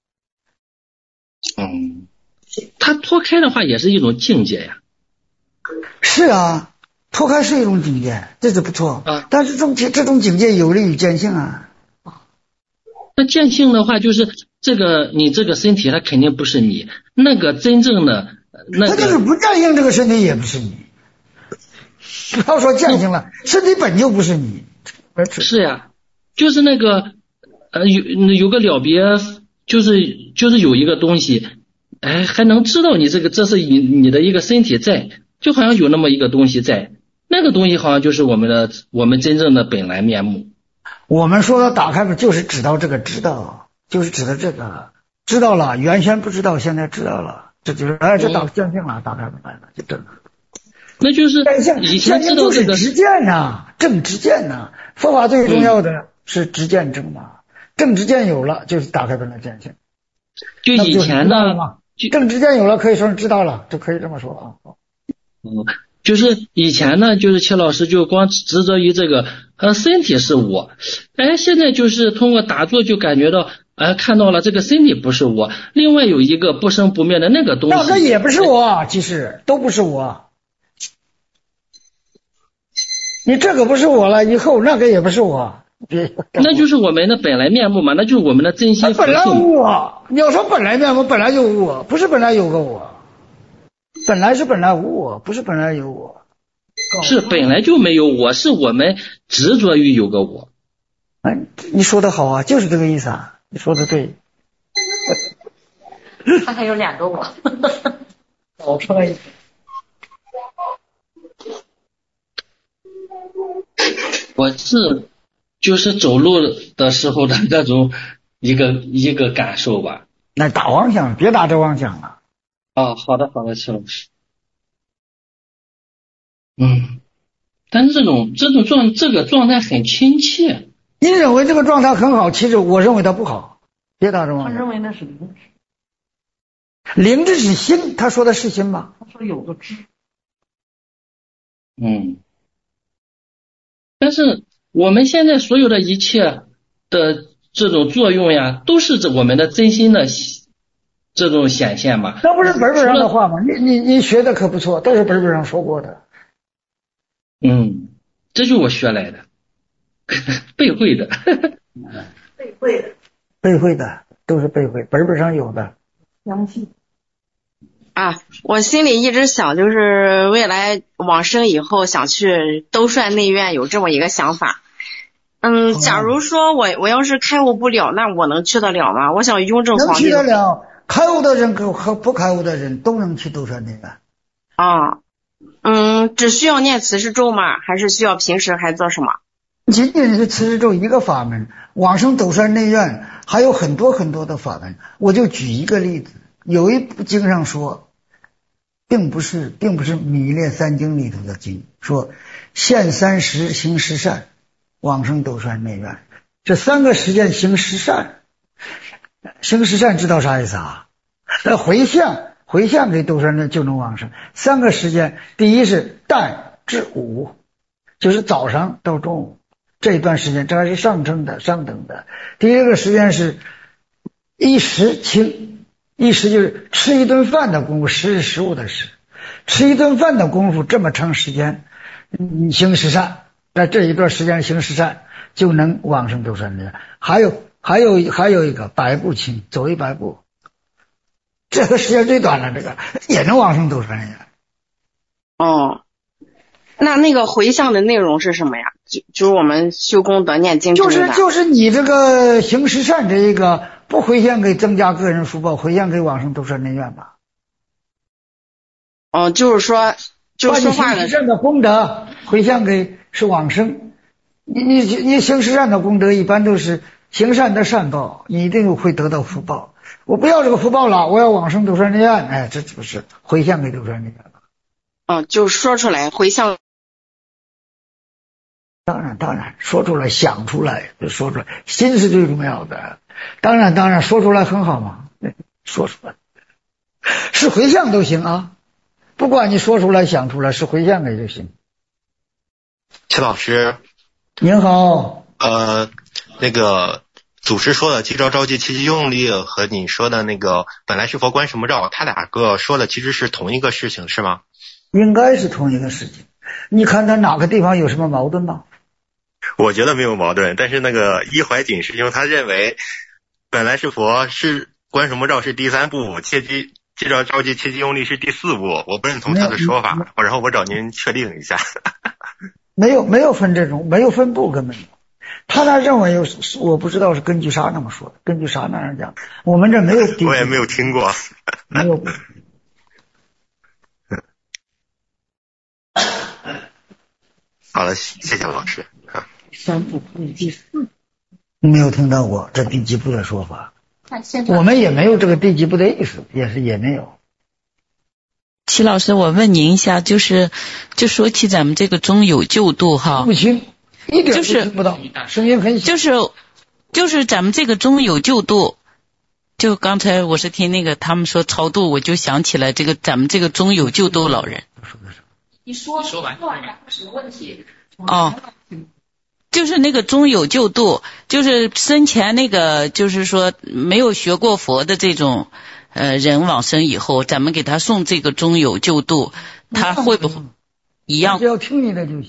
他脱开的话也是一种境界呀。 是啊。脱开是一种境界，这是不错但是这种境界有利于见性啊。 那见性的话，就是你这个身体，它肯定不是你，那个真正的他就是不见性，这个身体也不是你。不要说见性了，身体本就不是你。 是呀，就是那个有个了别，就是有一个东西，还能知道你这是你的一个身体在，就好像有那么一个东西在。那个东西好像就是我们真正的本来面目。 我们说的打开不就是指到这个知道，就是指的这个知道了，原先不知道，现在知道了，这就是这到见性了，打开不来了，就这个。 那就是以前知道这个直见呐，正直见呐。佛法最重要的是直见正嘛，正直见有了，就是打开本来见性。 就以前呢， 正直见有了，可以说是知道了，就可以这么说啊。 就是以前呢，就是齐老师就光执着于这个身体是我，现在就是通过打坐就感觉到看到了这个身体不是我，另外有一个不生不灭的那个东西。 那也不是我，其实都不是我。 你这个不是我了，以后那个也不是我。 那就是我们的本来面目嘛，那就是我们的真心本来无我。你要说本来面目，本来就无我，不是本来有个我。本来是本来无我，不是本来有我。 是本来就没有我，是我们执着于有个我。 你说的好啊，就是这个意思啊，你说的对。 他还有2个我。 找出来一个。 我是就是走路的时候的那种一个感受吧。 那打妄想，别打这妄想了。 好的，齐老师。但是这个状态很亲切。 你认为这个状态很好，其实我认为它不好。别打这妄想。 他认为那是灵智。 灵智是心，他说的是心吗？ 他说有个智。 但是我们现在所有的一切的这种作用呀，都是我们的真心的这种显现嘛。 那不是本上的话吗？你学的可不错，都是本上说过的。 这就我学来的，背会的。 背会的都是背会，本上有的。 相信。 我心里一直想，就是未来往生以后想去兜率内院，有这么一个想法。假如说我要是开悟不了，那我能去得了吗？我想雍正皇帝。 能去得了，开悟的人和不开悟的人都能去兜率内院。 只需要念慈氏咒吗？还是需要平时还做什么？ 仅仅是慈氏咒一个法门，往生兜率内院还有很多很多的法门。我就举一个例子，有一部经上说，并不是弥勒三经里头的经，说现30行十善，往生兜率内院。这3个时间行十善，行十善知道啥意思啊？回向给兜率内就能往生。3个时间，第一是旦至午，就是早上到中午这一段时间，这还是上等的。第二个时间是一时清，一时就是吃一顿饭的功夫，食是食物的食，吃一顿饭的功夫这么长时间，你行十善，在这一段时间行十善就能往生兜率内院。还有一个100步清，走100步，这个时间最短了，这个也能往生兜率内院。 那个回向的内容是什么呀？就是我们修功德念经就是你这个行十善这一个不回向给增加个人福报，回向给往生兜率内院吧。 就是说话的行十善的功德回向给是往生。你行十善的功德一般都是行善的善报，你一定会得到福报。我不要这个福报了，我要往生兜率内院，这不是回向给兜率内院了。 就说出来回向。 当然说出来，想出来就说出来，心是最重要的。当然说出来很好嘛，说出来是回向都行啊，不管你说出来想出来，是回向给就行。 齐老师您好。 那个祖师说的七招招集七机用力和你说的那个本来是佛观什么照，他2个说的其实是同一个事情是吗？ 应该是同一个事情。你看他哪个地方有什么矛盾吗？ 我觉得没有矛盾，但是那个一怀瑾师兄他认为本来是佛是观什么照是第3步，七招招集七机用力是第4步，我不认同他的说法，然后我找您确定一下。 没有分这种，没有分步，根本他那认为我不知道是根据啥那么说的，根据啥那样讲，我们这没有我也没有听过。 没有。 好了，谢谢老师。 3步第4， 没有听到过这第几步的说法，我们也没有这个第几步的意思，也没有。 齐老师，我问您一下，就说起咱们这个中有救度哈， 不清，一点都听不到，声音很小。 就是咱们这个中有救度，就刚才我是听那个他们说超度，我就想起来咱们这个中有救度老人。 你说完什么问题？ 就是那个中有救度，就是生前那个就是说没有学过佛的这种人往生以后，咱们给他送这个中有救度，他会不会一样？ 只要听你的就行。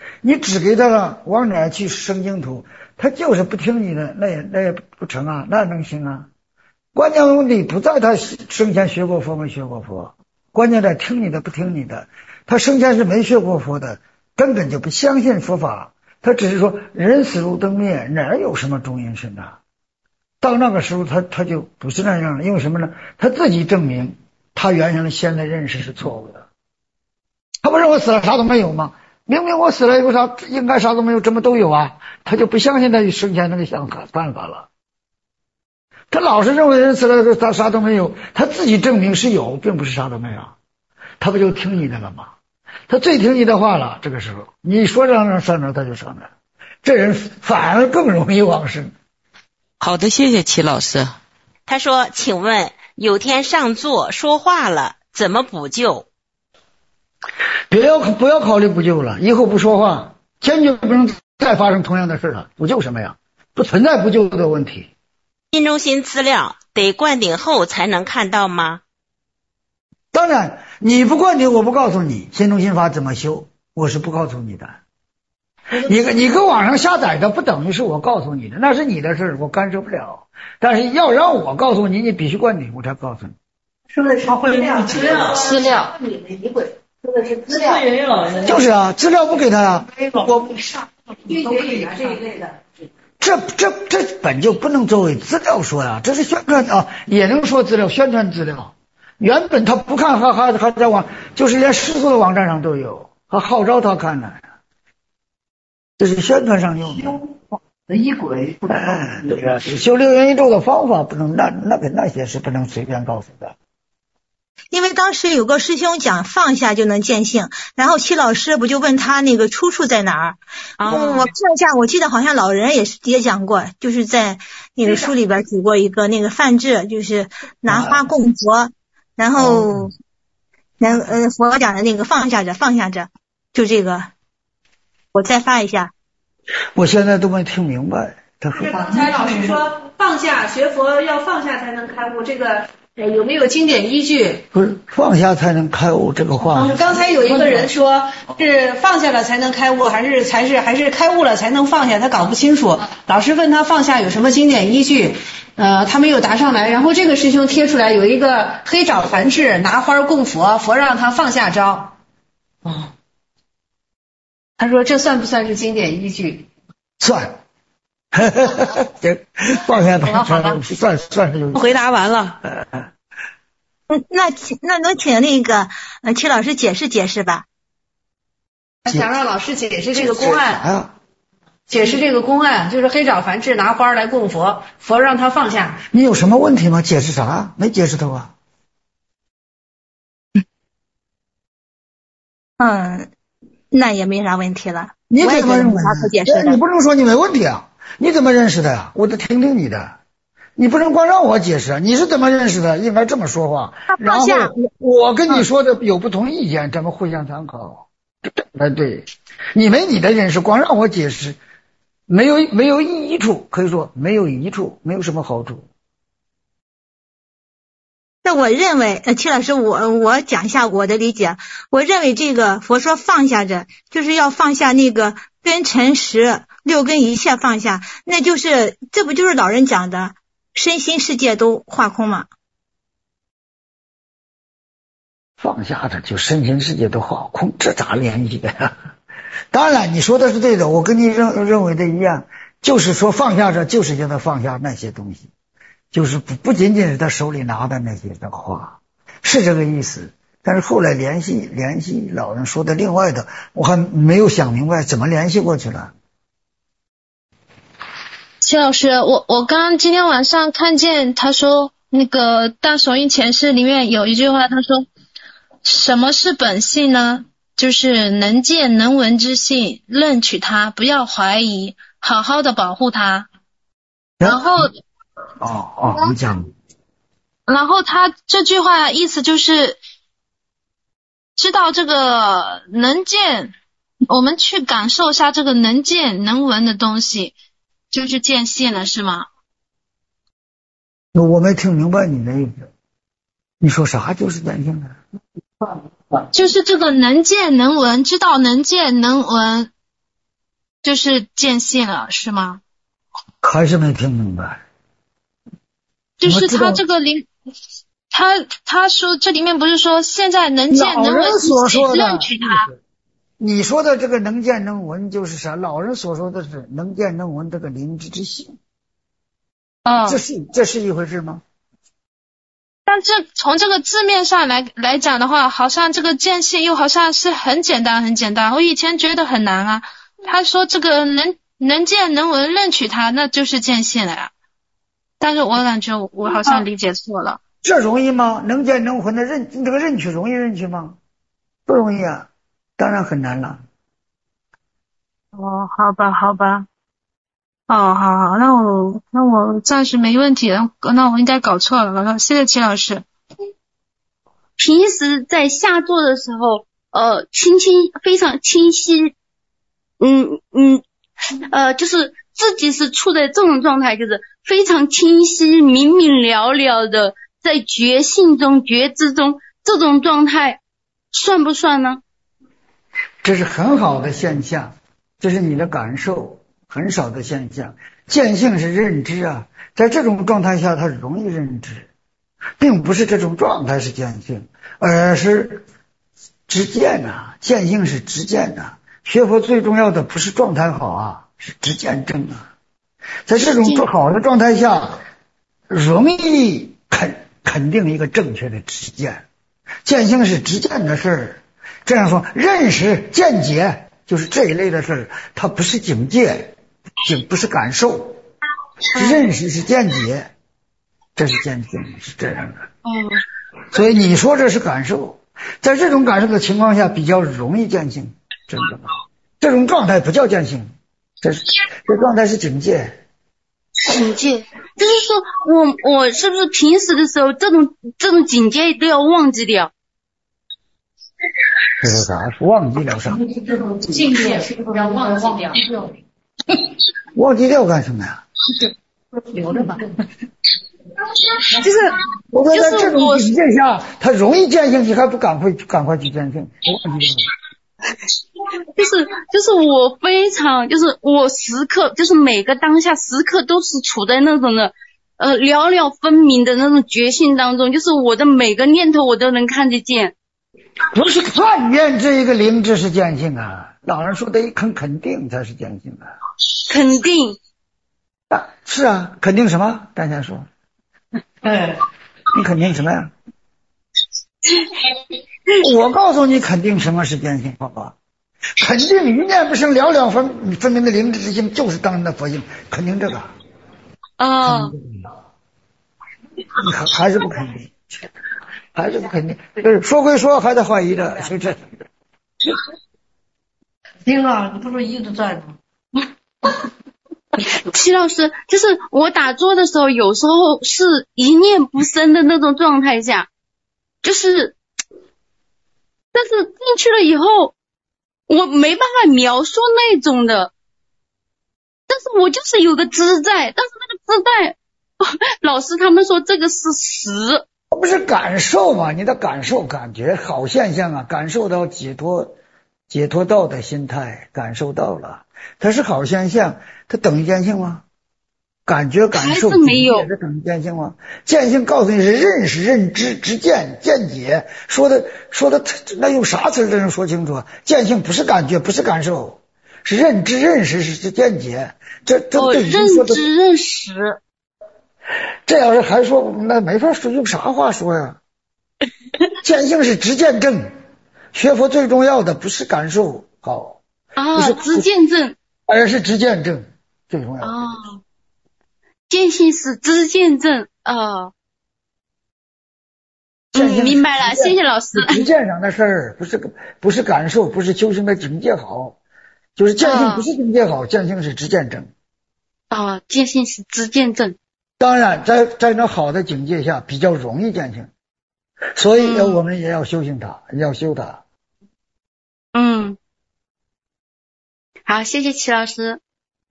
你指给他了往哪去生净土，他就是不听你的，那也不成啊，那能行啊？关键问题不在他生前学过佛没学过佛，关键在听你的不听你的。他生前是没学过佛的，根本就不相信佛法，他只是说人死如灯灭，哪有什么中阴身呐？到那个时候他就不是那样了，因为什么呢？他自己证明他原先的现在认识是错误的。他不认为死了啥都没有吗？明明我死了有啥应该啥都没有，这么都有啊，他就不相信他生前那个想法办法了。他老是认为人死了他啥都没有，他自己证明是有，并不是啥都没有，他不就听你的了吗？他最听你的话了，这个时候你说让上哪他就上哪，这人反而更容易往生。 好的，谢谢齐老师。 他说请问有天上座说话了怎么补救？ 不要考虑补救了，以后不说话坚决不能再发生同样的事了。补救什么呀？不存在补救的问题。 心中心资料得灌顶后才能看到吗？ 当然你不灌顶我不告诉你心中心法怎么修，我是不告诉你的。你搁网上下载的不等于是我告诉你的，那是你的事，我干涉不了。但是要让我告诉你，你必须灌顶我才告诉你。 说的是资料，你的仪轨说的是资料， 就是啊，资料不给他啊， 我不上具体这一类的。 这本就不能作为资料说呀，这是宣传啊，也能说资料，宣传资料。原本他不看，还在网，就是连世俗的网站上都有，还号召他看呢。这是宣传上用的仪轨， 对呀，修六元一咒的方法不能，那些是不能随便告诉的。 因为当时有个师兄讲放下就能见性，然后齐老师不就问他那个出处在哪儿？我看一下，我记得好像老人也讲过，就是在那个书里边举过一个那个范志，就是拿花供佛，然后佛讲的那个放下着，就这个，我再发一下。 我现在都没听明白。 是刚才老师说放下，学佛要放下才能开悟，这个有没有经典依据？ 不是放下才能开悟这个话。 刚才有一个人说是放下了才能开悟，还是开悟了才能放下，他搞不清楚。老师问他放下有什么经典依据，他没有答上来。然后这个师兄贴出来有一个黑爪梵志拿花供佛，佛让他放下招。他说这算不算是经典依据？ 算。这放下他算是有回答完了。 那能请那个齐老师解释吧？ 想让老师解释这个公案，解释这个公案，就是黑爪梵志拿花来供佛，佛让他放下。 你有什么问题吗？解释啥？没解释透啊。 那也没啥问题了。 你怎么认为？ 你不能说你没问题啊？你怎么认识的呀？我得听听你的。你不能光让我解释，你是怎么认识的？应该这么说话。然后我跟你说的有不同意见，咱们互相参考。对，你没你的认识，光让我解释，没有益处，可以说没有益处，没有什么好处。 那我认为，齐老师，我讲一下我的理解。我认为这个佛说放下着，就是要放下那个根尘识六根一切放下，那就是这不就是老人讲的身心世界都化空吗？ 放下着就身心世界都化空，这咋联系的呀？当然你说的是对的，我跟你认为的一样，就是说放下着就是叫他放下那些东西。就是不仅仅是他手里拿的那些的话，是这个意思。但是后来联系老人说的另外的，我还没有想明白怎么联系过去了。 齐老师，我刚今天晚上看见他说那个大手印前世里面有一句话，他说什么是本性呢？就是能见能闻之性，认取它，不要怀疑，好好的保护它。然后你讲。 然后他这句话意思就是知道这个能见，我们去感受一下这个能见能闻的东西，就是见性了，是吗？ 我没听明白你的意思。你说啥就是见性的？ 就是这个能见能闻，知道能见能闻， 就是见性了，是吗？ 还是没听明白。 就是他这个他说这里面不是说现在能见能闻，认取他。 你说的这个能见能闻就是啥？老人所说的是能见能闻这个灵知之性。这是一回事吗？ 但这从这个字面上来讲的话，好像这个见性又好像是很简单很简单。我以前觉得很难啊。他说这个能见能闻认取他，那就是见性了呀。但是我感觉我好像理解错了。 这容易吗？能见能闻的这个认取容易认取吗？不容易啊，当然很难了。 好吧。好，那我暂时没问题了，那我应该搞错了，谢谢齐老师。 平时在下坐的时候，非常清晰，就是自己是处在这种状态，就是非常清晰、明明了了的，在觉性中、觉知中，这种状态算不算呢？ 这是很好的现象，这是你的感受。很少的现象，见性是认知啊，在这种状态下它容易认知，并不是这种状态是见性，而是知见啊，见性是知见啊。学佛最重要的不是状态好啊，是知见正啊。在这种好的状态下，容易肯定一个正确的知见，见性是知见的事儿。这样说，认识见解就是这一类的事儿，它不是境界。不是感受，认识是见解，这是见性，是这样的。所以你说这是感受，在这种感受的情况下比较容易见性，真的吗？这种状态不叫见性，这状态是境界。 境界就是说我是不是平时的时候这种境界都要忘记掉？ 这是啥？忘记了啥？ 境界要忘记掉。 忘记掉干什么呀？ 留着吧。 就是我说在这种境界下，他容易见性，你还不赶快去见性？ 就是我非常就是我时刻就是每个当下时刻都是处在那种的了了分明的那种觉性当中，就是我的每个念头我都能看得见。 不是看见这一个灵知是见性啊，老人说的一肯定才是见性啊。 肯定是啊，肯定什么？大家说，你肯定什么呀？我告诉你，肯定什么是见性，好吧？肯定一念不生了了分明的灵知之性，就是当然的佛性，肯定这个。你还是不肯定，还是不肯定，就是说归说，还得怀疑着，就这。 丁啊，你不是一直在吗？ 齐老师，就是我打坐的时候，有时候是一念不生的那种状态下，但是进去了以后，我没办法描述那种的，但是我就是有个知在，但是那个知在，老师他们说这个是实， 不是感受嘛？你的感受感觉好现象啊，感受到解脱道的心态，感受到了。它是好现象，它等于见性吗？感觉感受没有， 这等于见性吗？见性告诉你是认识、认知、知见、见解，说的那用啥词才能说清楚？见性不是感觉，不是感受，是认知、认识是见解。这认知认识。 这要是还说那没法说，用啥话说呀？见性是知见正，学佛最重要的不是感受好。 知见正， 而是知见正最重要的。 见性是知见正明白了，谢谢老师。 知见上的事儿，不是感受，不是修行的境界好，就是见性不是境界好，见性是知见正。 见性是知见正。 当然，在那好的境界下比较容易见性，所以我们也要修行它，要修它。 好，谢谢齐老师。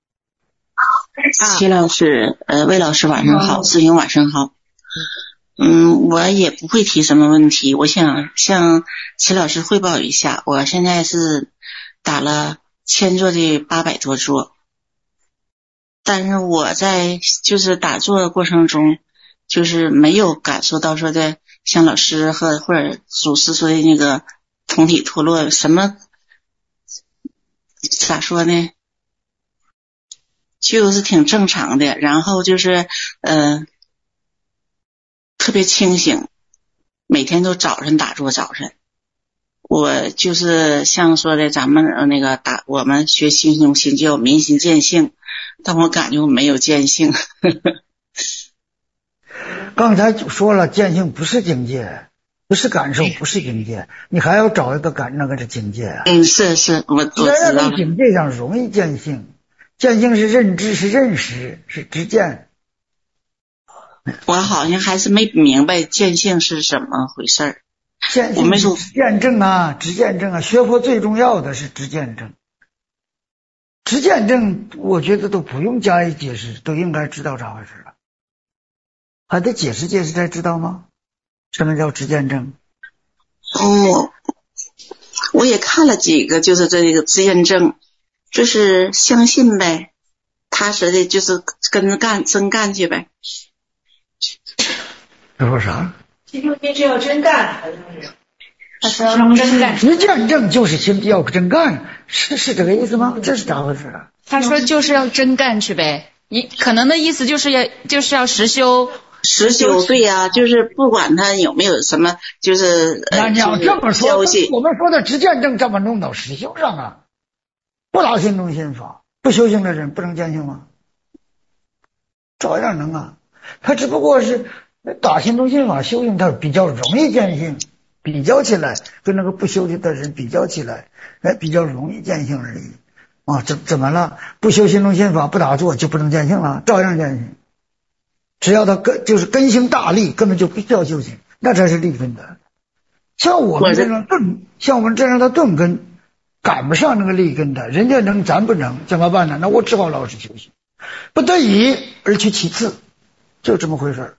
齐老师，魏老师晚上好，师兄晚上好。我也不会提什么问题，我想向齐老师汇报一下，我现在是打了千座的800多座。但是我在就是打坐的过程中，就是没有感受到说的像老师或者祖师说的那个通体脱落，什么咋说呢，就是挺正常的。然后就是特别清醒，每天都早晨打坐早晨。我就是像说的咱们那个我们学心中心就有明心见性，但我感觉我没有见性。 刚才就说了，见性不是境界，不是感受，不是境界，你还要找一个那个是境界啊。 是我知道在那个境界上容易见性，见性是认知，是认识，是知见。 我好像还是没明白见性是怎么回事儿。 见性是知见证啊，知见证啊，学佛最重要的是知见证。知见证我觉得都不用加以解释，都应该知道咋回事了。还得解释解释才知道吗？什么叫知见证？ 我也看了几个，就是这个知见证，就是相信呗，踏实的就是跟着干，真干去呗。 这说啥？ 心中心是要真干， 他说真干。 知见证就是心要真干，是这个意思吗？这是咋回事啊？ 他说就是要真干去呗，可能的意思就是要实修。 实修对呀，就是不管他有没有什么，就是那你要这么说，我们说的知见证怎么弄到实修上啊？不打心中心法，不修行的人不能见性吗？照样能啊，他只不过是打心中心法修行，他比较容易见性，比较起来跟那个不修行的人比较起来，比较容易见性而已啊。怎么了？不修心中心法，不打坐就不能见性了？照样见性。只要他就是根性大利，根本就不需要修行，那才是利根的。像我们这样的钝根赶不上那个利根的，人家能咱不能，怎么办呢？那我只好老实修行，不得已而去其次，就这么回事。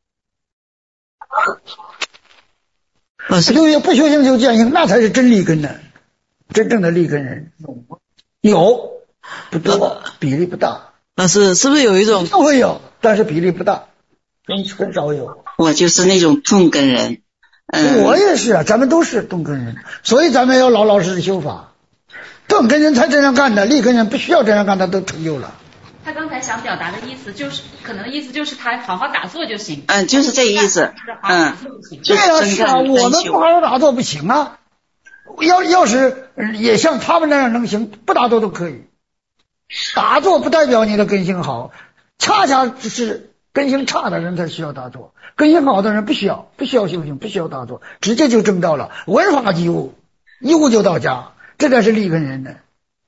因为不修行就见性，那才是真利根的，真正的利根人有不多，比例不大。 老师是不是有一种会有，但是比例不大，很少有。 我就是那种钝根人， 我也是啊，咱们都是钝根人，所以咱们要老老实实修法。钝根人才这样干的，利根人不需要这样干，他都成就了。 他刚才想表达的意思就是，可能意思就是他好好打坐就行。 就是这意思。 对啊，是啊，我们不好好打坐不行啊。要是也像他们那样能行，不打坐都可以。打坐不代表你的根性好，恰恰只是根性差的人才需要打坐，根性好的人不需要修行，不需要打坐，直接就证到了，闻法即悟，一悟就到家，这才是利根人的。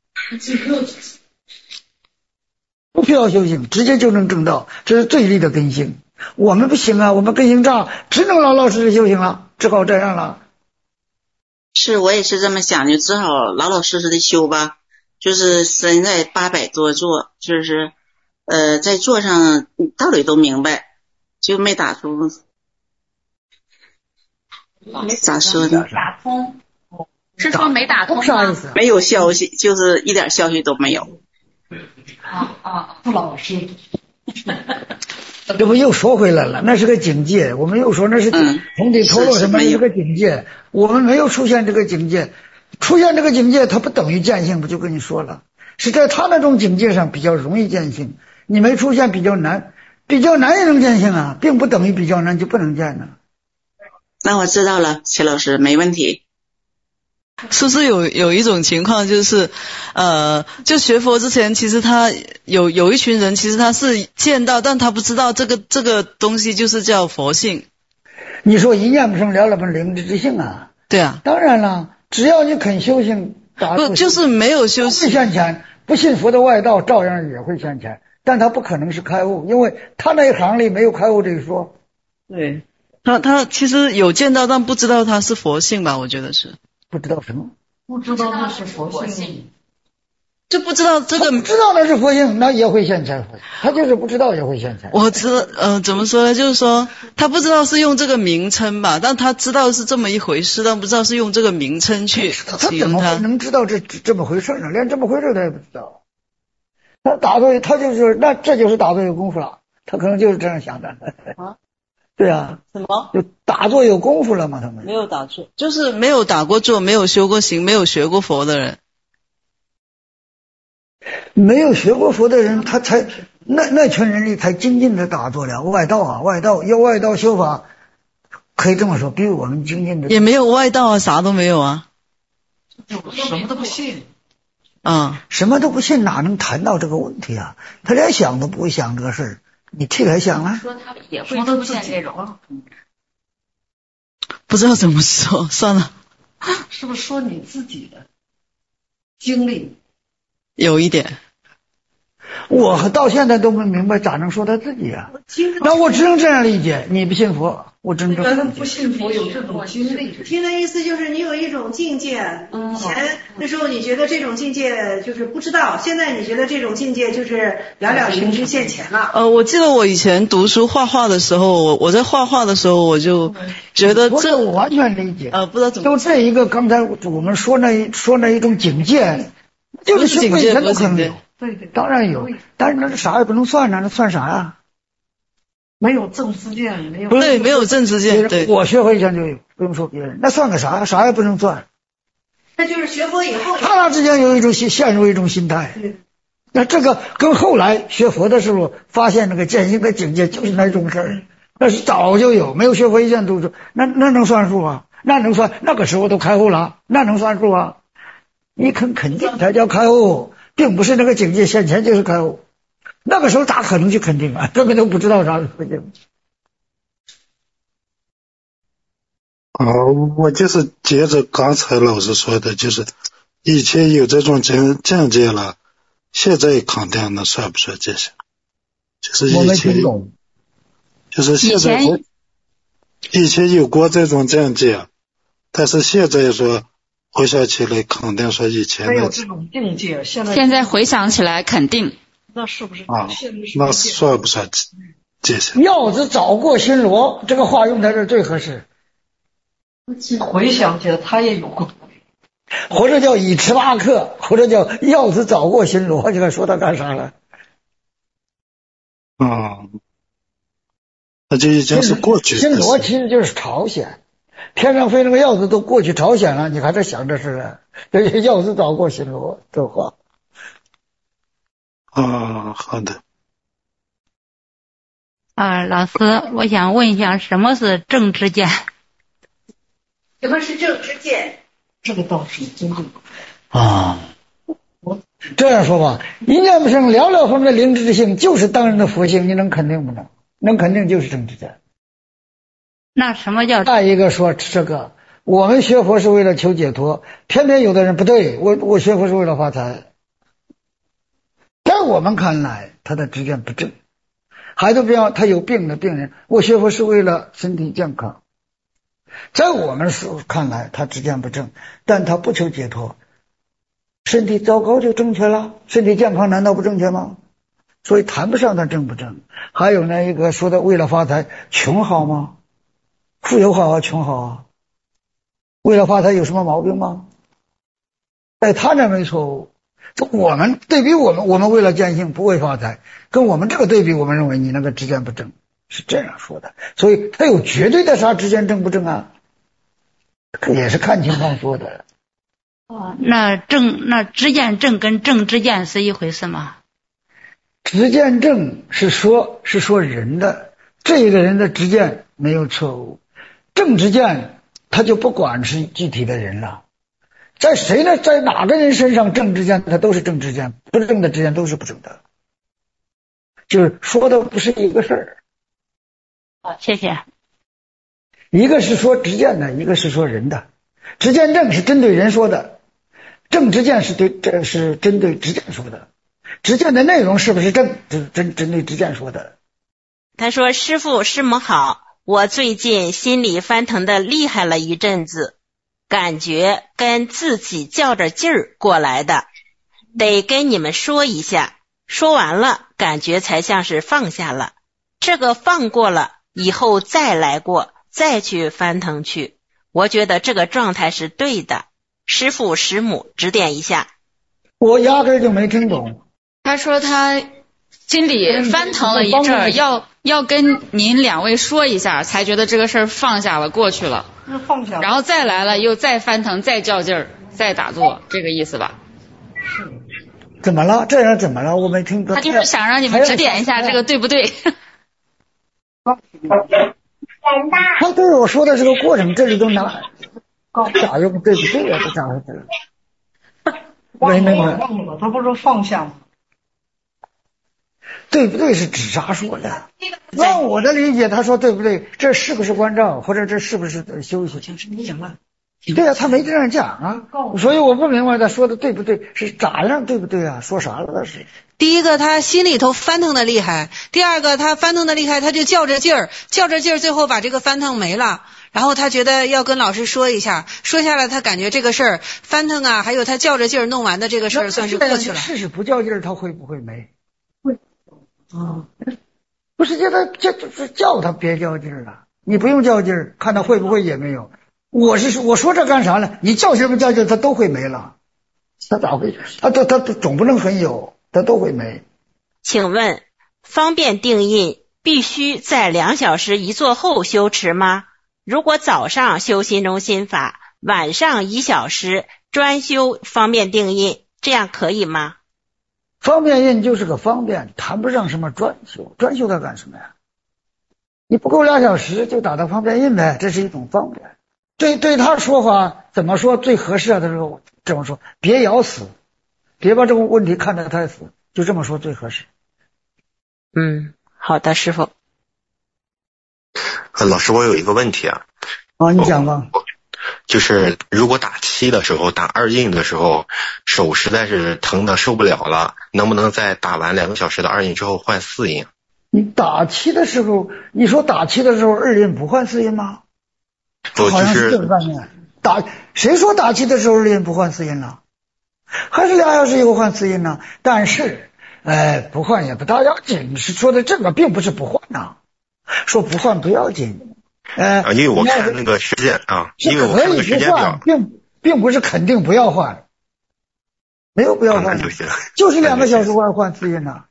不需要修行，直接就能证到，这是最利的根性。我们不行啊，我们根性差，只能老老实实修行了，只好这样了。 是，我也是这么想，就只好老老实实的修吧。就是身在800多座，就是在座上道理都明白，就没打出咋说呢？ 打通是说没打通吗？ 没有消息，就是一点消息都没有。 不老实。 这不又说回来了，那是个境界。我们又说那是从体脱落什么是个境界，我们没有出现这个境界。出现这个境界，它不等于见性，不就跟你说了，是在他那种境界上比较容易见性，你没出现比较难也能见性啊，并不等于比较难就不能见呢。 那我知道了，齐老师没问题。 是不是有一种情况就是就学佛之前，其实他有一群人，其实他是见到，但他不知道这个东西就是叫佛性。 你说一念不生了不灵之性啊？ 对啊， 当然了，只要你肯修行， 不就是没有修行， 会现前，不信佛的外道照样也会现前，但他不可能是开悟，因为他那一行里没有开悟这一说。 对，他其实有见到，但不知道他是佛性吧？我觉得是。 不知道什么？ 不知道那是佛性。 就不知道这个， 不知道那是佛性，那也会现财。他就是不知道也会现财。 我怎么说呢？就是说他不知道是用这个名称吧，但他知道是这么一回事，但不知道是用这个名称去形容他。 他怎么能知道这么回事呢？连这么回事他也不知道。他打坐，他就是那这就是打坐有功夫了。他可能就是这样想的。 啊？ 对啊。 什么？ 就打坐有功夫了吗？他们没有打坐，就是没有打过坐，没有修过行，没有学过佛的人。 没有学过佛的人，他才那群人里才精进的打坐了。外道啊，外道修法，可以这么说，比我们精进的也没有外道啊，啥都没有啊， 什么都不信啊， 什么都不信，哪能谈到这个问题啊？他连想都不会想这个事儿，你替他想了。 说他也会出现这种， 不知道怎么说，算了。 是不是说你自己的经历？ 有一点， 我到现在都没明白，咋能说他自己啊？那我只能这样理解，你不信佛，我真正不信佛有这种经历。 听的意思就是你有一种境界，以前那时候你觉得这种境界就是不知道，现在你觉得这种境界就是了了灵之现前了。 我记得我以前读书画画的时候，我在画画的时候，我就觉得这我完全理解。 不知道怎么就这一个，刚才我们说那一种境界。就是学会全都可能有， 对， 当然有，但是那啥也不能算呢，那算啥呀？ 没有正知见，没有正知见。对， 我学会全就有，不用说别人，那算个啥？啥也不能算。 那就是学佛以后， 他俩之间有一种陷入一种心态。那这个跟后来学佛的时候发现那个见性的境界就是那种事儿，那是早就有，没有学佛一见都说，那能算数啊？那能算？那个时候都开悟了，那能算数啊？你肯定才叫开悟，并不是那个境界现前就是开悟。那个时候咋可能去肯定啊？根本都不知道啥是佛境。 我就是接着刚才老师说的，就是以前有这种境界了，现在肯定那算不算这些？就是以前有，就是现在以前有过这种境界，但是现在说。回想起来，肯定说以前没有这种境界， 现在回想起来肯定。 那是不是啊？那算不算界限？ 鹞子早过新罗，这个话用在这最合适。 回想起来，他也有过， 或者叫以持巴克，或者叫鹞子早过新罗，这个说他干啥了？ 那就已经是过去的。 新罗其实就是朝鲜。天上飞那个鹞子都过去朝鲜了，你还在想这事啊？这鹞子早过新罗，这话。 好的。 老师，我想问一下，什么是正知见？ 什么是正知见？ 这个倒是真正这样说吧，一念不生，了了分的灵知性就是当人的佛性，你能肯定不能？能肯定就是正知见。 那什么叫？ 再一个说这个，我们学佛是为了求解脱，偏偏有的人不对，我学佛是为了发财，在我们看来，他的知见不正。还有比方，他有病的病人，我学佛是为了身体健康，在我们看来，他知见不正，但他不求解脱，身体糟糕就正确了，身体健康难道不正确吗？所以谈不上他正不正。还有那一个说的为了发财，穷好吗？富有好啊，穷好啊，为了发财有什么毛病吗？在他那没错误。我们对比我们为了见性不为发财，跟我们这个对比，我们认为你那个知见不正，是这样说的。所以他有绝对的啥知见正不正啊？也是看情况说的。 那知见正跟正知见是一回事吗？ 知见正是说人的这一个人的知见没有错误，正知见他就不管是具体的人了。在谁呢？在哪个人身上正知见他都是正知见，不正的知见都是不正的，就是说的不是一个事儿。 谢谢。 一个是说知见的，一个是说人的。知见正是针对人说的，正知见是针对知见说的。知见的内容是不是正，针对知见说的。 他说：师父师母好，我最近心里翻腾的厉害了一阵子，感觉跟自己较着劲儿过来的， 得跟你们说一下，说完了感觉才像是放下了，这个放过了以后再来过，再去翻腾去，我觉得这个状态是对的，师父师母指点一下。 我压根就没听懂。 他说他心里翻腾了一阵儿，要跟您两位说一下，才觉得这个事儿放下了，过去了。 放下了。 然后再来了，又再翻腾，再较劲儿，再打坐，这个意思吧？ 怎么了？这人怎么了？我没听懂。 他就是想让你们指点一下，这个对不对？ 他对我说的这个过程，这里都拿假用对不对啊？这家伙这。 忘了，他不是放下吗？ 对不对是指啥说的？按我的理解，他说对不对？这是不是关照，或者这是不是修行？ 你讲了。 对啊，他没这样讲啊，所以我不明白他说的对不对，是咋样对不对啊？说啥了那是？ 第一个，他心里头翻腾的厉害；第二个，他翻腾的厉害，他就较着劲儿，最后把这个翻腾没了。然后他觉得要跟老师说一下，说下来他感觉这个事儿翻腾啊，还有他较着劲儿弄完的这个事儿算是过去了。 试试不较劲儿，他会不会没？会。不是叫他叫他别较劲儿了，你不用较劲儿，看他会不会也没有。我说这干啥呢？你较劲不较劲，他都会没了。他咋会？他总不能很有，他都会没。 请问，方便定印必须在2小时一坐后修持吗？如果早上修心中心法，晚上1小时专修方便定印，这样可以吗？ 方便印就是个方便，谈不上什么专修，专修它干什么呀？你不够2小时就打到方便印呗，这是一种方便。对他说法怎么说最合适啊？他说这么说，别咬死，别把这个问题看得太死，就这么说最合适。 好的，师父。 老师，我有一个问题啊。 你讲吧。 就是如果打7的时候，打2印的时候，手实在是疼的受不了了，能不能在打完2个小时的2印之后换4印？ 你打7的时候，你说打7的时候2印不换4印吗？好像是这个概念。谁说打7的时候2印不换4印了？还是2小时以后换4印呢？但是不换也不大要紧，是说的这个并不是不换呐，说不换不要紧。 因为我看那个时间啊，因为我看那个时间表， 并不是肯定不要换，没有不要换，就是2个小时换4印呢。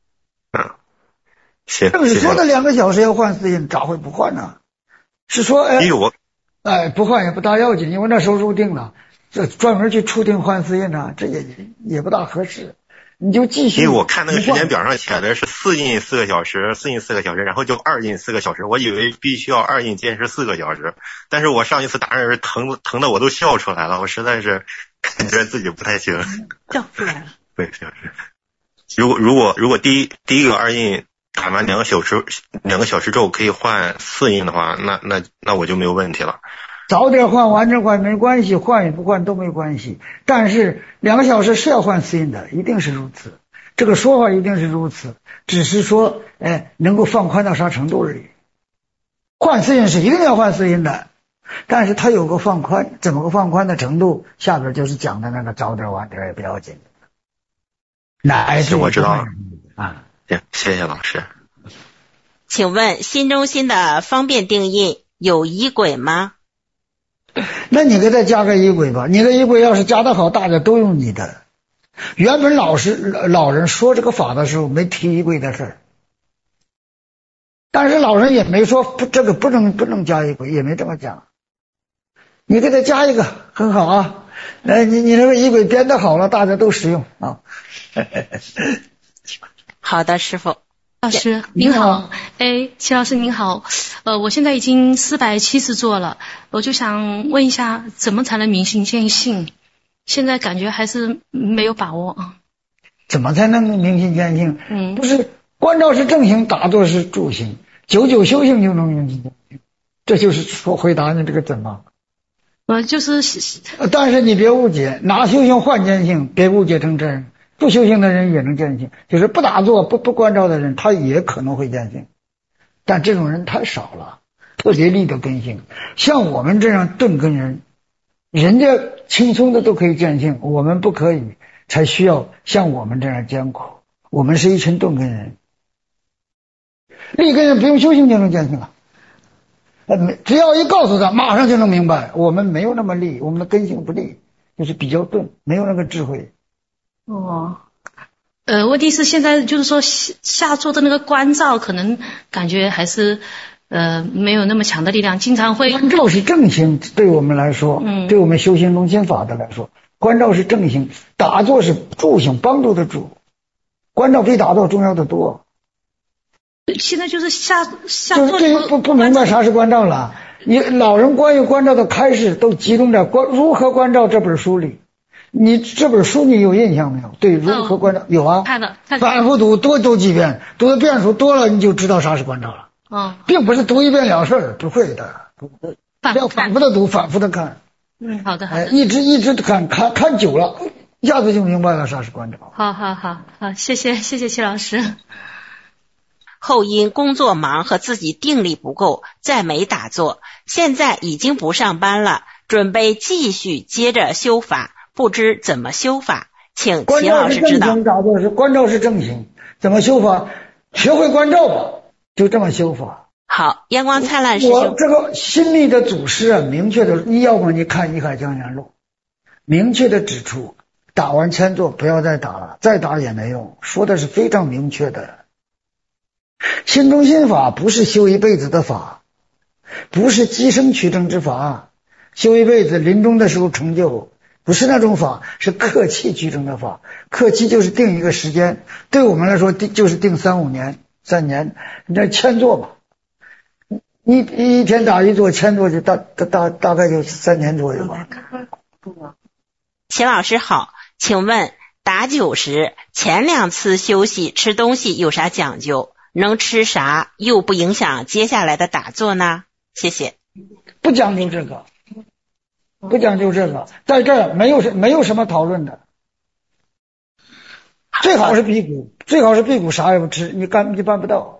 行。 正是说的2个小时要换4印，咋会不换呢？是说不换也不大要紧，因为那时候入定了，这专门去出定换4印呢，这也不大合适。你就继续。 因为我看那个时间表上写的是4印4个小时，4印4个小时，然后就2印4个小时。我以为必须要2印坚持4个小时，但是我上一次打人疼的我都笑出来了，我实在是感觉自己不太行。 笑出来了。 对，是。如果第一个2印打完2个小时之后可以换4印的话，那我就没有问题了。 早点换晚点换没关系，换与不换都没关系，但是2个小时是要换4印的，一定是如此，这个说法一定是如此，只是说能够放宽到啥程度而已。换4印是一定要换4印的，但是它有个放宽，怎么个放宽的程度，下边就是讲的那个早点晚点也不要紧。 我知道了啊。 行，谢谢老师。 请问心中心的方便定印有仪轨吗？ 那你给他加个仪轨吧，你的仪轨要是加得好，大家都用你的。原本老人说这个法的时候没提仪轨的事儿，但是老人也没说这个不能加仪轨，也没这么讲。你给他加一个很好啊，你那个仪轨编得好了，大家都使用啊。 好的，师父。 老师您好，齐老师您好，我现在已经470座了，我就想问一下，怎么才能明心见性？现在感觉还是没有把握啊。 怎么才能明心见性？不是观照是正行，打坐是助行，久久修行就能明心见性，这就是说回答你这个怎么。但是你别误解，拿修行换见性，别误解成这样。不修行的人也能见性，就是不打坐不关照的人，他也可能会见性，但这种人太少了，特别立的根性。像我们这样钝根人，人家轻松的都可以见性，我们不可以， 才需要像我们这样艰苦。我们是一群钝根人，利根人不用修行就能见性了。只要一告诉他，马上就能明白。我们没有那么利，我们的根性不利，就是比较钝，没有那个智慧。 哦，问题是现在就是说下座的那个关照，可能感觉还是没有那么强的力量，经常会。 关照是正行，对我们来说，对我们修行中心法的来说，关照是正行，打坐是助行，帮助的助，关照比打坐重要的多。 现在就是下座就不明白啥是关照了。你老人关于关照的开示都集中在如何关照这本书里。你这本书你有印象没有？对，如何关照有啊？ 看了， 反复读，多读几遍，读的遍数多了，你就知道啥是关照了。并不是读一遍了事儿，不会的，要反复的读，反复的看。 好的。 一直看久了，一下子就明白了啥是关照。 好，谢谢齐老师。 后因工作忙和自己定力不够，再没打坐，现在已经不上班了，准备继续接着修法，不知怎么修法，请齐老师指导。 关照是正行，怎么修法？学会关照吧，就这么修法。 好，阳光灿烂师兄， 我这个心力的祖师啊，明确的，要么你看《一海江源录》，明确的指出，打完千坐不要再打了，再打也没用，说的是非常明确的。心中心法不是修一辈子的法，不是积生取正之法，修一辈子临终的时候成就，不是那种法，是克气取正的法。克气就是定一个时间，对我们来说就是定3-5年3年，那千坐吧，你一天打一坐，千坐就大概就3年左右吧。 齐老师好，请问打酒时前2次休息吃东西有啥讲究？能吃啥又不影响接下来的打坐呢？谢谢。 不讲究这个，在这儿没有什么讨论的。最好是辟谷啥也不吃，你办不到。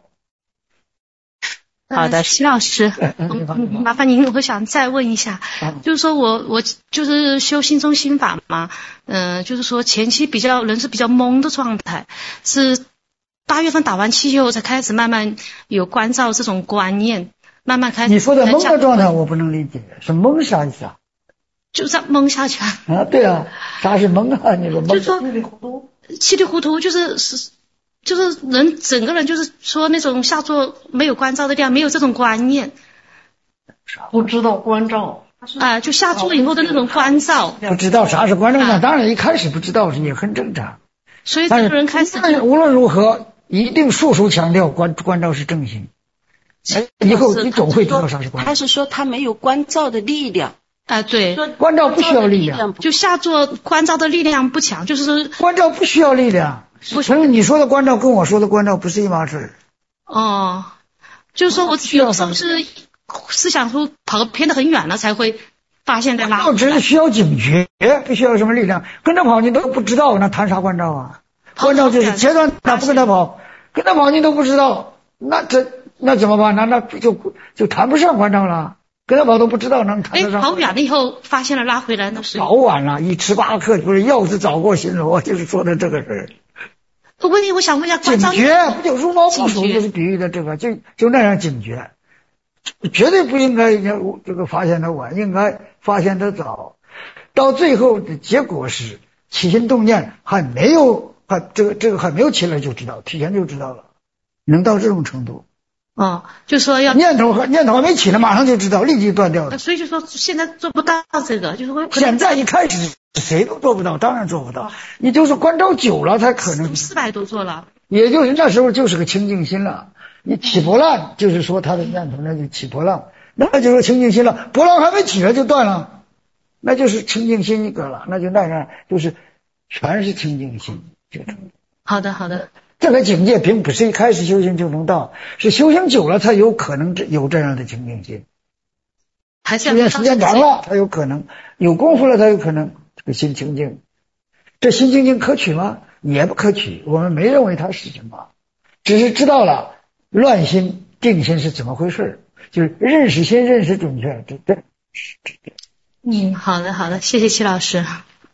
好的， 齐老师，麻烦您，我想再问一下，就是说我就是修心中心法嘛，就是说前期人是比较懵的状态，是8月份打完气以后才开始慢慢有关照这种观念，慢慢开始。 你说的懵的状态我不能理解，是懵啥意思啊？ 就这样懵下去啊？对啊，啥是懵啊？你说懵？ 就是说稀里糊涂，就是人整个人就是说那种下座没有关照的力量，没有这种观念， 不知道关照啊，就下座以后的那种关照， 不知道啥是关照呢？当然一开始不知道也很正常。 所以这个人开始无论如何一定处处强调关照是正行，以后你总会知道啥是关照。 他是说他没有关照的力量啊，对， 关照不需要力量， 就下座关照的力量不强，就是关照不需要力量。你说的关照跟我说的关照不是一码事。 哦，就是说我有时候是思想说偏得很远了才会发现在拉。 只是需要警觉，不需要什么力量。跟着跑你都不知道，那谈啥关照啊？关照就是阶段哪不跟他跑，跟他跑你都不知道，那怎么办？那就谈不上关照了。跟他跑都不知道能谈得上。 跑远了以后发现了拉回来那是。 早晚了，一吃8克不是药是早过心罗，就是说的这个事儿。 问题我想问一下， 警觉不就如毛不鼠，就是比喻的这个，就那样警觉，绝对不应该这个发现的晚，应该发现的早。到最后的结果是起心动念还没有起来就知道，提前就知道了，能到这种程度。 就说要念头还没起来，马上就知道，立即断掉了。 所以就说现在做不到这个，就是说现在一开始谁都做不到，当然做不到。你就是关照久了才可能。 400多做了， 也就是那时候就是个清净心了。你起波浪，就是说他的念头那就起波浪，那就是清净心了。波浪还没起来就断了，那就是清净心一个了，那就那样，就是全是清净心。 好的。 这个境界并不是一开始修行就能到，是修行久了才有可能有这样的清净心。时间长了才有可能，有功夫了才有可能这个心清净。这心清净可取吗？也不可取。我们没认为它是什么，只是知道了乱心定心是怎么回事，就是认识心认识准确。 好的，谢谢齐老师。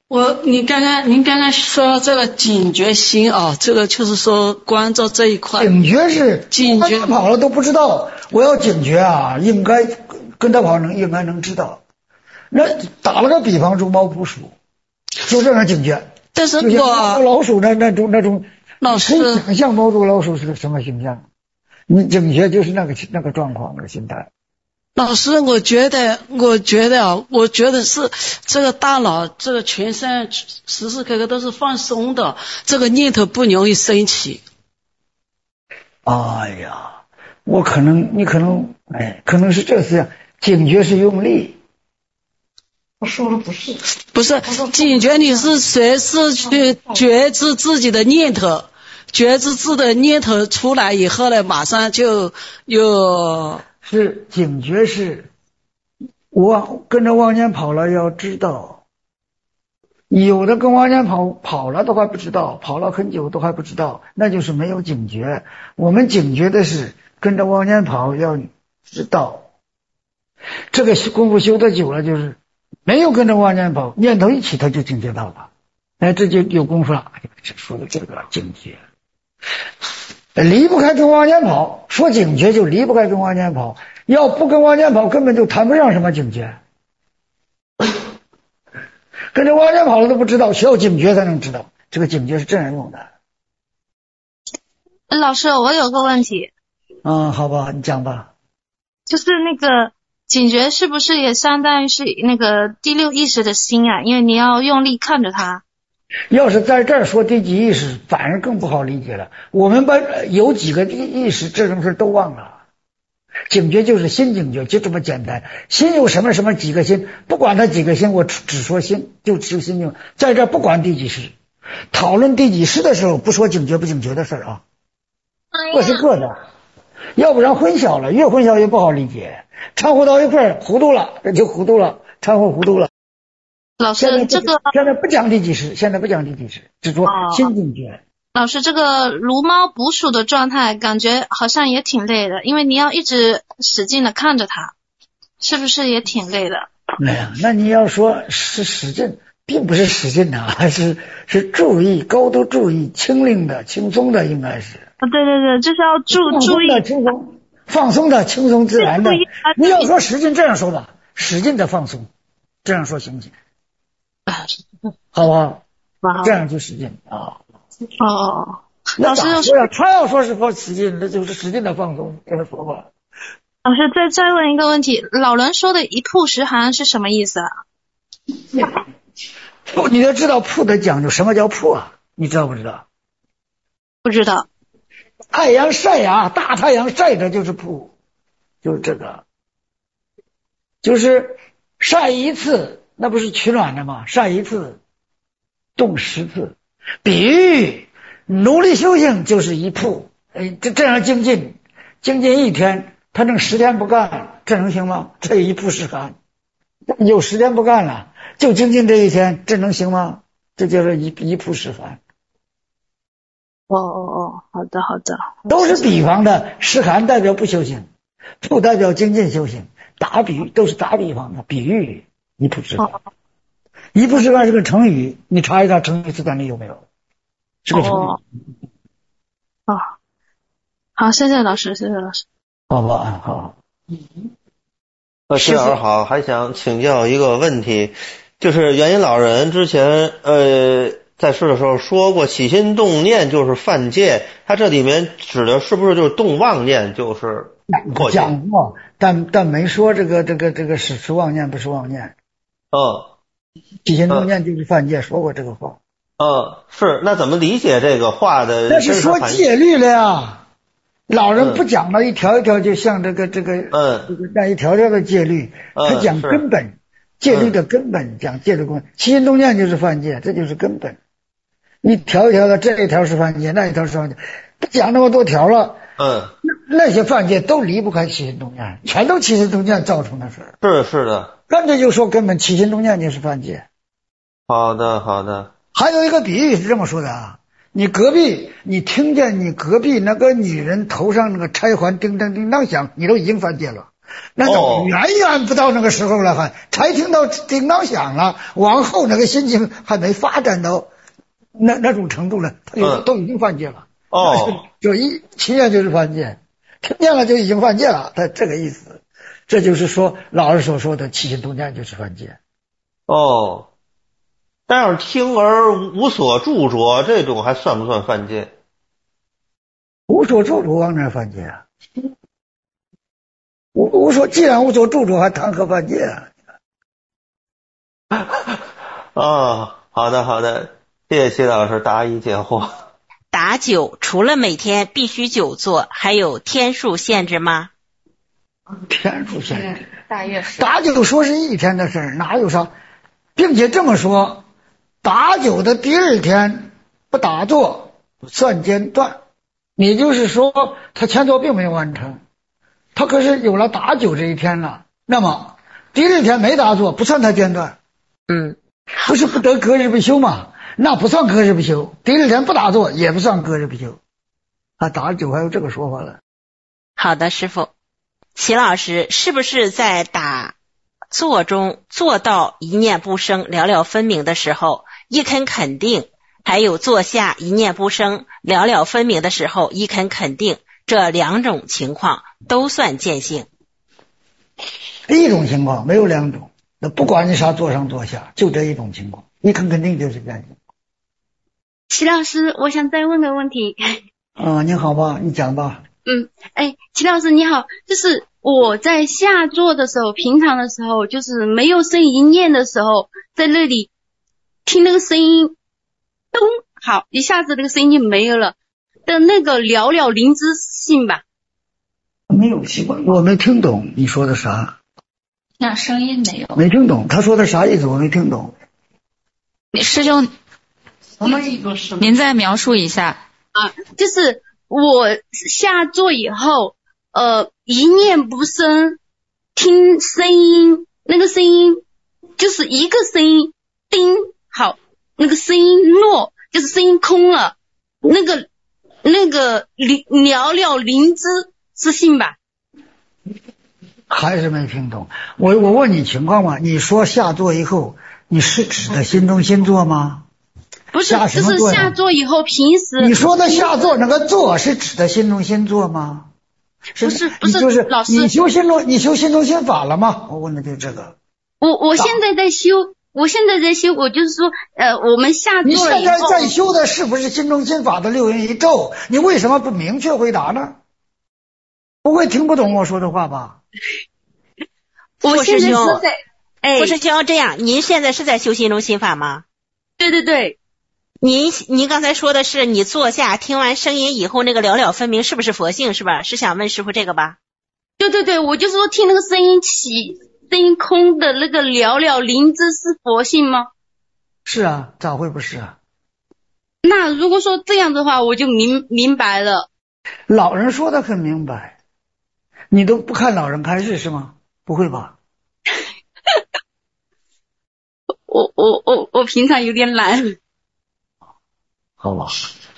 您刚刚说这个警觉心啊，这个就是说关照这一块。 警觉是警觉跑了都不知道，我要警觉啊，应该跟他跑应该能知道。那打了个比方，如猫捕鼠，就这样警觉。 但是我老鼠那种， 老师可以想象猫捉老鼠是个什么形象？你警觉就是那个状况，那个心态。 老师，我觉得是这个大脑，这个全身时时刻刻都是放松的，这个念头不容易升起。 哎呀，你可能是这思想，警觉是用力。 我说的不是警觉，你是随时去觉知自己的念头，觉知自己的念头出来以后呢，马上就有。 是警觉，是我跟着往前跑了，要知道，有的跟往前跑了都还不知道，跑了很久都还不知道，那就是没有警觉。我们警觉的是跟着往前跑，要知道。这个功夫修得久了，就是没有跟着往前跑，念头一起他就警觉到了，这就有功夫了。说的这个警觉。离不开跟往前跑，说警觉就离不开跟往前跑，要不跟往前跑根本就谈不上什么警觉。跟着往前跑了都不知道，需要警觉才能知道，这个警觉是这样用的。 老师，我有个问题。 好吧，你讲吧。 就是那个警觉是不是也相当于是那个第六意识的心啊？因为你要用力看着它。 要是在这儿说第几意识，反而更不好理解了。我们把有几个意识这种事都忘了。警觉就是心警觉，就这么简单。心有什么几个心，不管它几个心，我只说心，就只心就在这儿不管第几识。讨论第几识的时候，不说警觉不警觉的事啊，各是各的，要不然混淆了，越混淆越不好理解。掺和到一块儿糊涂了，这就糊涂了，掺和糊涂了。 老师，这个现在不讲第几识，只说心警觉。 老师，这个如猫捕鼠的状态，感觉好像也挺累的，因为你要一直使劲的看着它，是不是也挺累的？ 哎呀，那你要说是使劲，并不是使劲的，是注意，高度注意，轻灵的、轻松的，应该是。 对，就是要注意轻松、放松的、轻松自然的。你要说使劲，这样说吧，使劲的放松，这样说行不行？好不好？这样就使劲啊。 老师他要说是使劲，那就是使劲的放松，这么说吧。 老师再问一个问题，老人说的一曝十寒是什么意思啊？ 你要知道曝的讲究，什么叫曝啊？你知道不知道？ 不知道。 太阳晒啊，大太阳晒的就是曝，就是这个，就是晒一次。那不是取暖的吗？晒一次动10次，比喻努力修行就是一曝。这样精进一天，他能10天不干，这能行吗？这一曝十寒，有10天不干了，就精进这一天，这能行吗？这就是一曝十寒。 好的， 都是比方的，十寒代表不修行，曝代表精进修行，打比喻都是打比方的比喻。一曝十寒，一曝十寒是个成语，你查一查成语词典里有没有？是个成语。 好，谢谢老师。 好吧，好。 师老好，还想请教一个问题，就是元音老人之前在世的时候说过，起心动念就是犯戒，他这里面指的是不是就是动妄念就是破戒？ 讲过，但没说这个是妄念不是妄念。起心动念就是犯戒，说过这个话。 是，那怎么理解这个话的？ 那是说戒律了呀。老人不讲了一条一条，就像这个那一条条的戒律，他讲根本，戒律的根本，讲戒律根本。起心动念就是犯戒，这就是根本。一条一条的，这一条是犯戒，那一条是犯戒，不讲那么多条了。那些犯戒都离不开起心动念，全都起心动念造成的事。 是的。 干脆就说根本起心动念就是犯戒。 好的。 还有一个比喻是这么说的啊，你听见你隔壁那个女人头上那个钗环叮当叮当响，你都已经犯戒了。 那都远远不到那个时候了，才听到叮当响了，往后那个心情还没发展到那种程度了，他都已经犯戒了。就听见就是犯戒，听见了就已经犯戒了，他这个意思。这就是说老师所说的起心动念就是犯戒。 但是听而无所著着，这种还算不算犯戒？ 无所著着往哪犯戒啊？既然无所著着，还谈何犯戒啊？好的，谢谢齐老师答疑解惑。 打酒除了每天必须久坐，还有天数限制吗？ 天数限制， 大约是打酒说是一天的事儿，哪有啥？并且这么说，打酒的第二天不打坐算间断，也就是说他前座并没有完成，他可是有了打酒这一天了，那么第二天没打坐不算他间断。不是不得隔日不休吗？那不算隔日不休，第二天不打坐也不算隔日不休。打酒还有这个说法了。 好的，师父。齐老师，是不是在打坐中做到一念不生了了分明的时候一肯肯定，还有坐下一念不生了了分明的时候一肯肯定，这两种情况都算见性？ 第一种情况没有两种，那不管你啥坐上坐下，就这一种情况，一肯肯定就是见性。 齐老师，我想再问个问题。 你好吧，你讲吧。 齐老师你好，就是我在下坐的时候，平常的时候，就是没有生一念的时候，在那里听那个声音，咚，好，一下子那个声音就没有了的那个了了灵知性吧？ 没有习惯，我没听懂你说的啥。 那声音没有？ 没听懂，他说的啥意思？我没听懂。 师兄，您再描述一下。 就是我下坐以后，一念不生，听声音，那个声音就是一个声音，叮，好，那个声音落，就是声音空了，那个了了灵知之性吧。 还是没听懂。我问你情况嘛，你说下坐以后，你是指的心中心坐吗？ 不是，就是下坐以后，平时你说的下坐那个坐是指的心中心坐吗？ 不是， 就是老师， 你修心中心法了吗？我问的就是这个。 我现在在修，我就是说，我们下坐以后， 你现在在修的是不是心中心法的六元一咒？你为什么不明确回答呢？不会听不懂我说的话吧？ 我现在是在， 傅师兄，这样，您现在是在修心中心法吗？ 对。 您刚才说的是你坐下听完声音以后那个了了分明是不是佛性，是吧？是想问师傅这个吧？ 对，我就说听那个声音起声音空的那个了了灵知是佛性吗？ 是啊，咋会不是啊？ 那如果说这样的话，我就明白了。 老人说的很明白，你都不看老人开示是吗？不会吧？ 我平常有点懒。 好吧，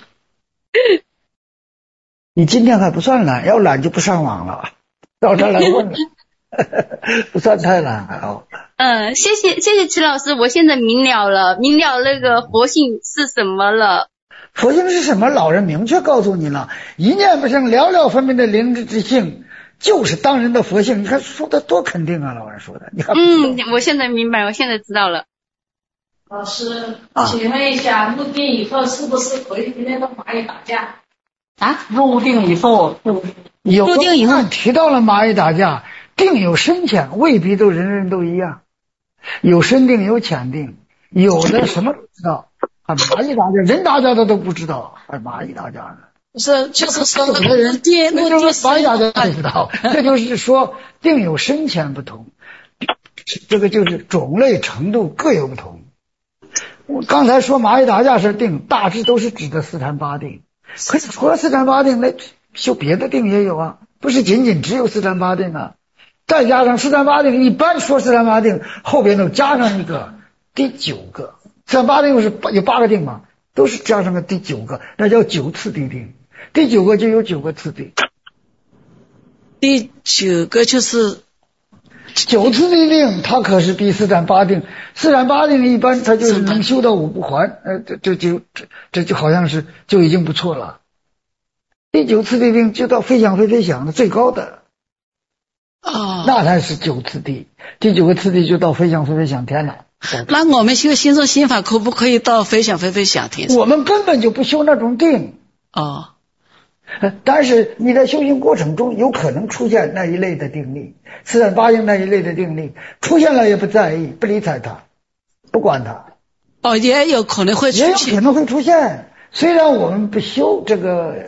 你今天还不算懒，要懒就不上网了，到这来问了，不算太懒啊。 谢谢齐老师，我现在明了那个佛性是什么了。 佛性是什么？老人明确告诉你了，一念不生了了分明的灵知之性，就是当人的佛性。你看说的多肯定啊，老人说的。你看， 我现在明白，我现在知道了。 老师，请问一下，入定以后是不是可以跟那个蚂蚁打架？入定以后， 入定以后提到了蚂蚁打架，定有深浅，未必都人人都一样，有深定有浅定，有的什么都知道，蚂蚁打架，人打架的都不知道，蚂蚁打架呢？ 就是说有的人蚂蚁打架不知道，这就是说定有深浅不同，这个就是种类程度各有不同。我刚才说蚂蚁打架是定，大致都是指的四禅八定，可是除了四禅八定，那修别的定也有啊，不是仅仅只有四禅八定啊。再加上四禅八定，一般说四禅八定后边都加上一个第九个，四禅八定有8个定嘛，都是加上个第9个，那叫9次地定，第9个就有9个次第。 第9个就是 9次的定，它可是第4禅八定。4禅八定一般它就是能修到5不还，这就好像是就已经不错了。第9次的定就到非想非非想的最高的，那才是9次地。第9个次第就到非想非非想天了。 那我们修心中心法可不可以到非想非非想天？ 我们根本就不修那种定。但是你在修行过程中有可能出现那一类的定力，4禅八定那一类的定力出现了也不在意，不理睬它，不管它。 也有可能会出现， 也有可能会出现。虽然我们不修这个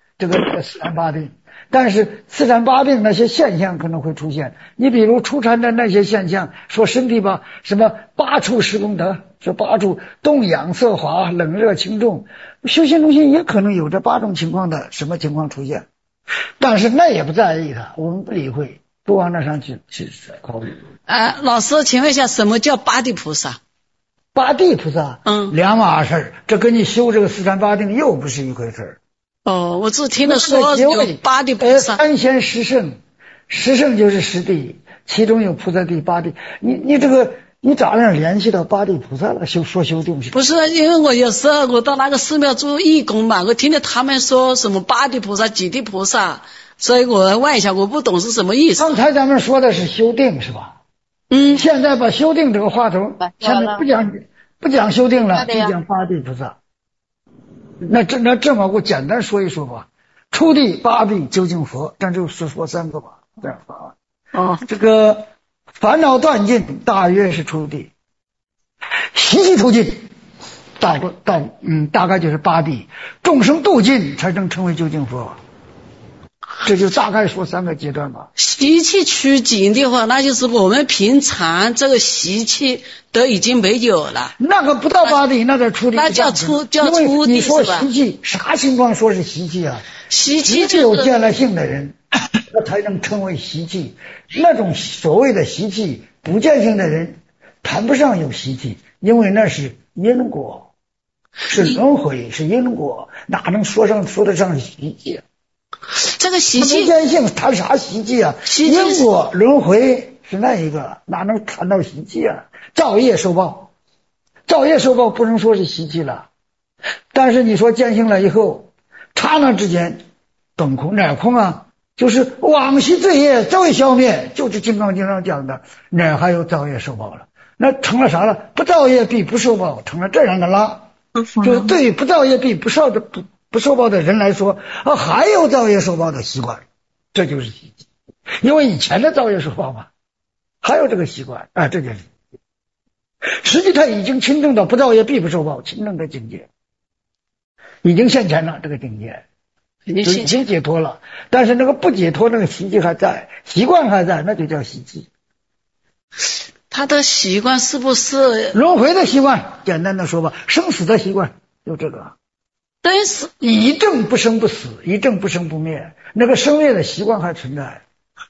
4禅八定，但是4禅八定那些现象可能会出现。你比如初禅的那些现象，说身体吧，什么8处10功德，说8处动养色滑冷热轻重，修行中心也可能有这8种情况的什么情况出现，但是那也不在意它，我们不理会，不往那上去考虑。 老师，请问一下，什么叫八地菩萨？ 八地菩萨，两码事，这跟你修这个4禅八定又不是一回事。 我只听了说有八地菩萨。 3贤10圣，10圣就是10地，其中有菩萨地8地。你这个你咋样联系到八地菩萨了？修定是？ 不是，因为我有时候我到那个寺庙做义工嘛，我听见他们说什么八地菩萨、几地菩萨，所以我问一下，我不懂是什么意思。 刚才咱们说的是修定是吧？现在把修定这个话头，现在不讲修定了，就讲八地菩萨。那这么我简单说一说吧。初地、八地究竟佛，咱就说3个吧，这样吧。这个烦恼断尽，大约是初地；习气突尽，大概就是八地；众生度尽，才能成为究竟佛。这就大概说3个阶段吧。 习气趋尽的话，那就是我们平常这个习气都已经没有了。 那个不到八地，那叫初地。 那叫初地。 你说习气啥情况说是习气啊？ 习气只有见了性的人，他才能称为习气。那种所谓的习气，不见性的人谈不上有习气，因为那是因果，是轮回，是因果，哪能说得上是习气？ 这个习气不见性谈啥习气啊？因果轮回是那一个，哪能谈到习气啊？造业受报，造业受报不能说是习气了。但是你说见性了以后，刹那之间顿空哪空啊？就是往昔罪业早已消灭，就是金刚经上讲的，哪还有造业受报了？那成了啥了？不造业必不受报，成了这样的了。就是对不造业必不受报的人来说，还有造业受报的习惯，这就是习气。因为以前的造业受报嘛，还有这个习惯，这就是实际他已经亲证到不造业必不受报亲证的境界，已经现前了，这个境界已经解脱了。但是那个不解脱，那个习气还在，习惯还在，那就叫习气。 他的习惯是不是轮回的习惯？简单的说吧，生死的习惯就这个。 但是一正不生不死，一正不生不灭，那个生灭的习惯还存在。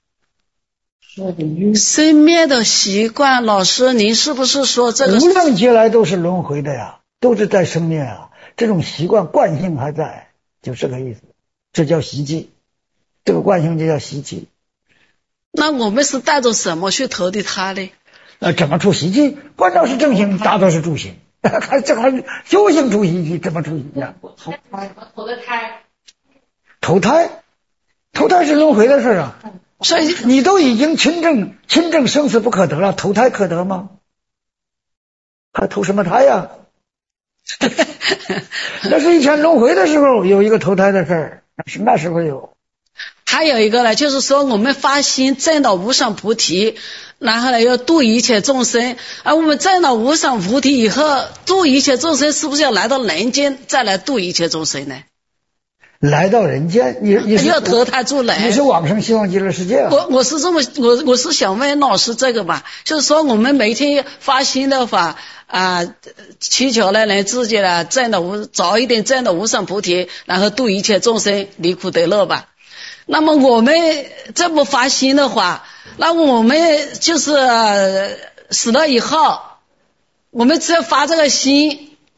生灭的习惯，老师您是不是说这个无量劫来都是轮回的呀，都是在生灭啊，这种习惯惯性还在，就这个意思，这叫习气，这个惯性就叫习气。 那我们是带着什么去投递它呢？ 怎么出习气？观照是正行，达到是助行，这还修行出习气，怎么出习气啊？投胎是轮回的事啊。所以你都已经亲证生死不可得了，投胎可得吗？还投什么胎呀？那是以前轮回的时候有一个投胎的事儿，那时候有。 还有一个呢，就是说我们发心证到无上菩提，然后呢要度一切众生，而我们证到无上菩提以后，度一切众生是不是要来到人间再来度一切众生呢？ 来到人间，你是要投胎出来， 你是往生西方极乐世界啊。 我是这么我是想问老师这个吧，就是说我们每天发心的话祈求呢能自己呢早一点证到无上菩提，然后度一切众生离苦得乐吧。那么我们这么发心的话，那我们就是死了以后，我们只要发这个心，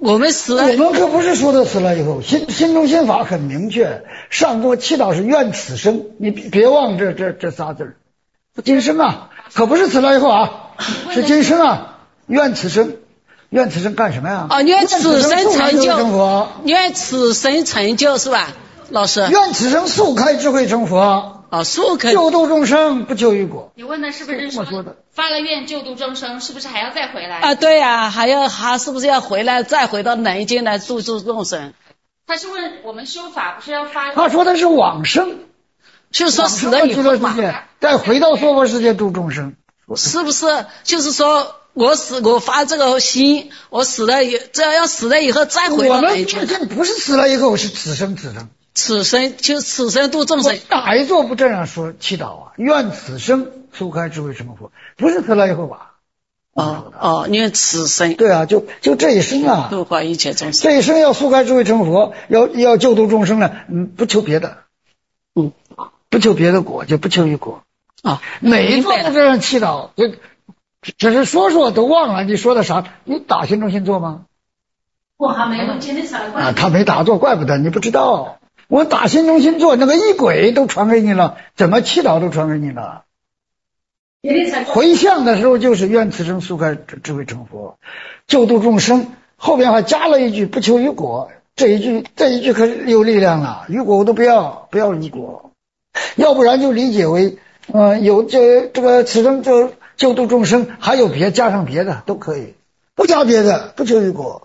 我们死了， 我们可不是说的死了以后，心中心法很明确，上座祈祷是愿此生，你别忘这仨字儿，今生啊，可不是死了以后啊，是今生啊，愿此生。愿此生干什么呀？ 愿此生成就，愿此生成就是吧，老师？ 愿此生速开智慧成佛。 速开救度众生，不求于果。 你问的是不是说发了愿救度众生，是不是还要再回来？ 对呀，还是不是要回来，再回到人间来救度众生？ 他是问我们修法不是要发？ 他说的是往生， 就是说死了以后嘛， 再回到娑婆世界度众生， 是不是？就是说。我发这个心，我死了要死了以后再回到人间。 我们不是死了以后，是此生。 此生就此生度众生。 哪一座不这样说祈祷啊？愿此生速开智慧成佛，不是死了以后吧？ 愿此生。 对啊，就这一生啊， 度化一切众生。 这一生要速开智慧成佛，要救度众生呢，不求别的，不求别的果，就不求于果每一座都这样祈祷，只是说都忘了你说的啥？你打心中心做吗？ 我还没有，今天才他没打坐，怪不得你不知道。我打心中心做，那个一轨都传给你了，怎么祈祷都传给你了。回向的时候就是愿此生速开智慧成佛，救度众生，后边还加了一句不求于果，这一句可是有力量了，于果我都不要于果，要不然就理解为有这个此生就救度众生，还有加上别的都可以，不加别的，不求于果。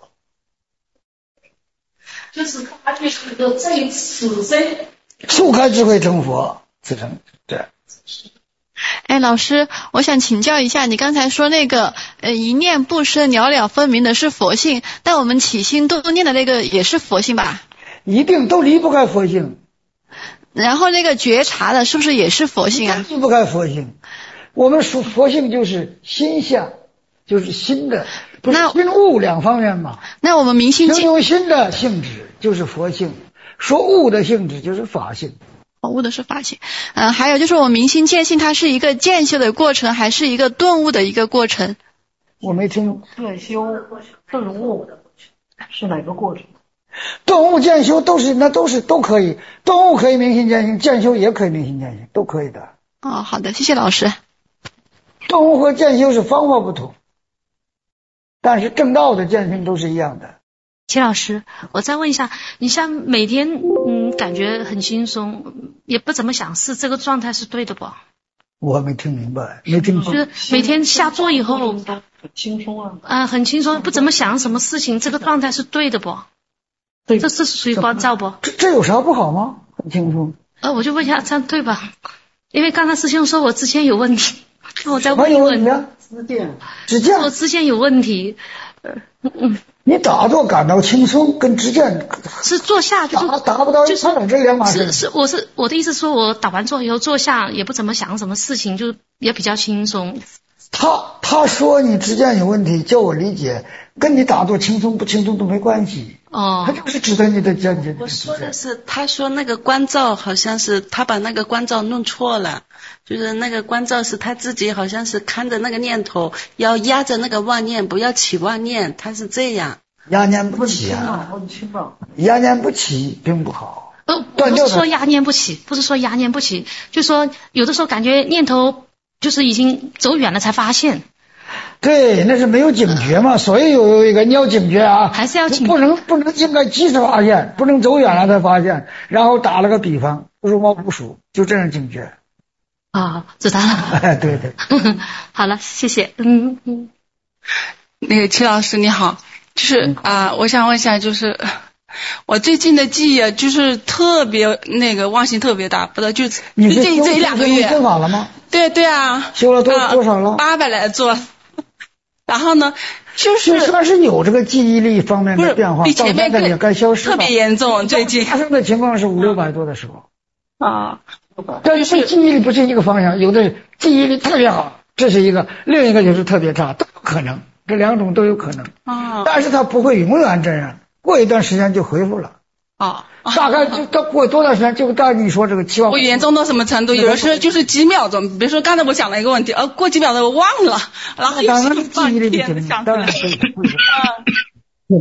就是他就是这此生速开智慧成佛，此生对。 老师，我想请教一下，你刚才说那个一念不生了了分明的是佛性，但我们起心动念的那个也是佛性吧？ 一定都离不开佛性。 然后那个觉察的是不是也是佛性啊？ 离不开佛性。我们说佛性就是心相，就是心的，不是心物两方面嘛。 那我们明心形容心的性质就是佛性，说物的性质就是法性。 物的是法性。还有就是我们明心见性，它是一个渐修的过程，还是一个顿悟的一个过程？ 我没听。 渐修、顿悟是哪个过程？ 顿悟、渐修都可以，顿悟可以明心见性，渐修也可以明心见性，都可以的。 好的，谢谢老师。 顿悟和渐修是方法不同，但是正道的见性都是一样的。 齐老师，我再问一下，你像每天感觉很轻松，也不怎么想事，这个状态是对的不？ 我没听明白，没听清。 就是每天下坐以后很轻松啊。 很轻松，不怎么想什么事情，这个状态是对的不？对，这是属于关照不？ 这有啥不好吗？很轻松。 我就问一下，这样对吧？因为刚才师兄说我之前有问题，那我再问一问。 支见，我之前有问题。 你打坐感到轻松，跟支见是坐下就是达不到一块儿，这两码事。 我的意思说，我打完坐以后坐下也不怎么想什么事情，就也比较轻松。 他说你支见有问题，叫我理解，跟你打坐轻松不轻松都没关系。他就是指责你的见解。 我说的是，他说那个观照好像是他把那个观照弄错了，就是那个观照是他自己好像是看着那个念头，要压着那个妄念，不要起妄念，他是这样。 压念不起啊，压念不起并不好。 不是说压念不起，不是说压念不起，就说有的时候感觉念头就是已经走远了才发现。 对，那是没有警觉嘛，所以有一个你要警觉啊， 还是要警觉， 不能应该及时发现，不能走远了才发现。然后打了个比方，如毛不属，就这样警觉。 知道了。 对。 好了，谢谢。 那个齐老师你好，就是我想问一下，就是我最近的记忆就是特别忘性特别大，不知道就最近这1-2个月。 修法了吗？ 对啊。 修了多少了 ？800来做。然后呢，就是算是有这个记忆力方面的变化， 比前面也该消失了。 特别严重，最近发生的情况是500-600多的时候。但是记忆力不是一个方向，有的记忆力特别好，这是一个；另一个就是特别差，都有可能，这两种都有可能。但是它不会永远这样，过一段时间就恢复了。大概就过多段时间，就照你说这个期望。 我严重到什么程度？有的时候就是几秒钟，比如说刚才我想了一个问题，过几秒钟我忘了，然后当然记忆力不行，当然可能。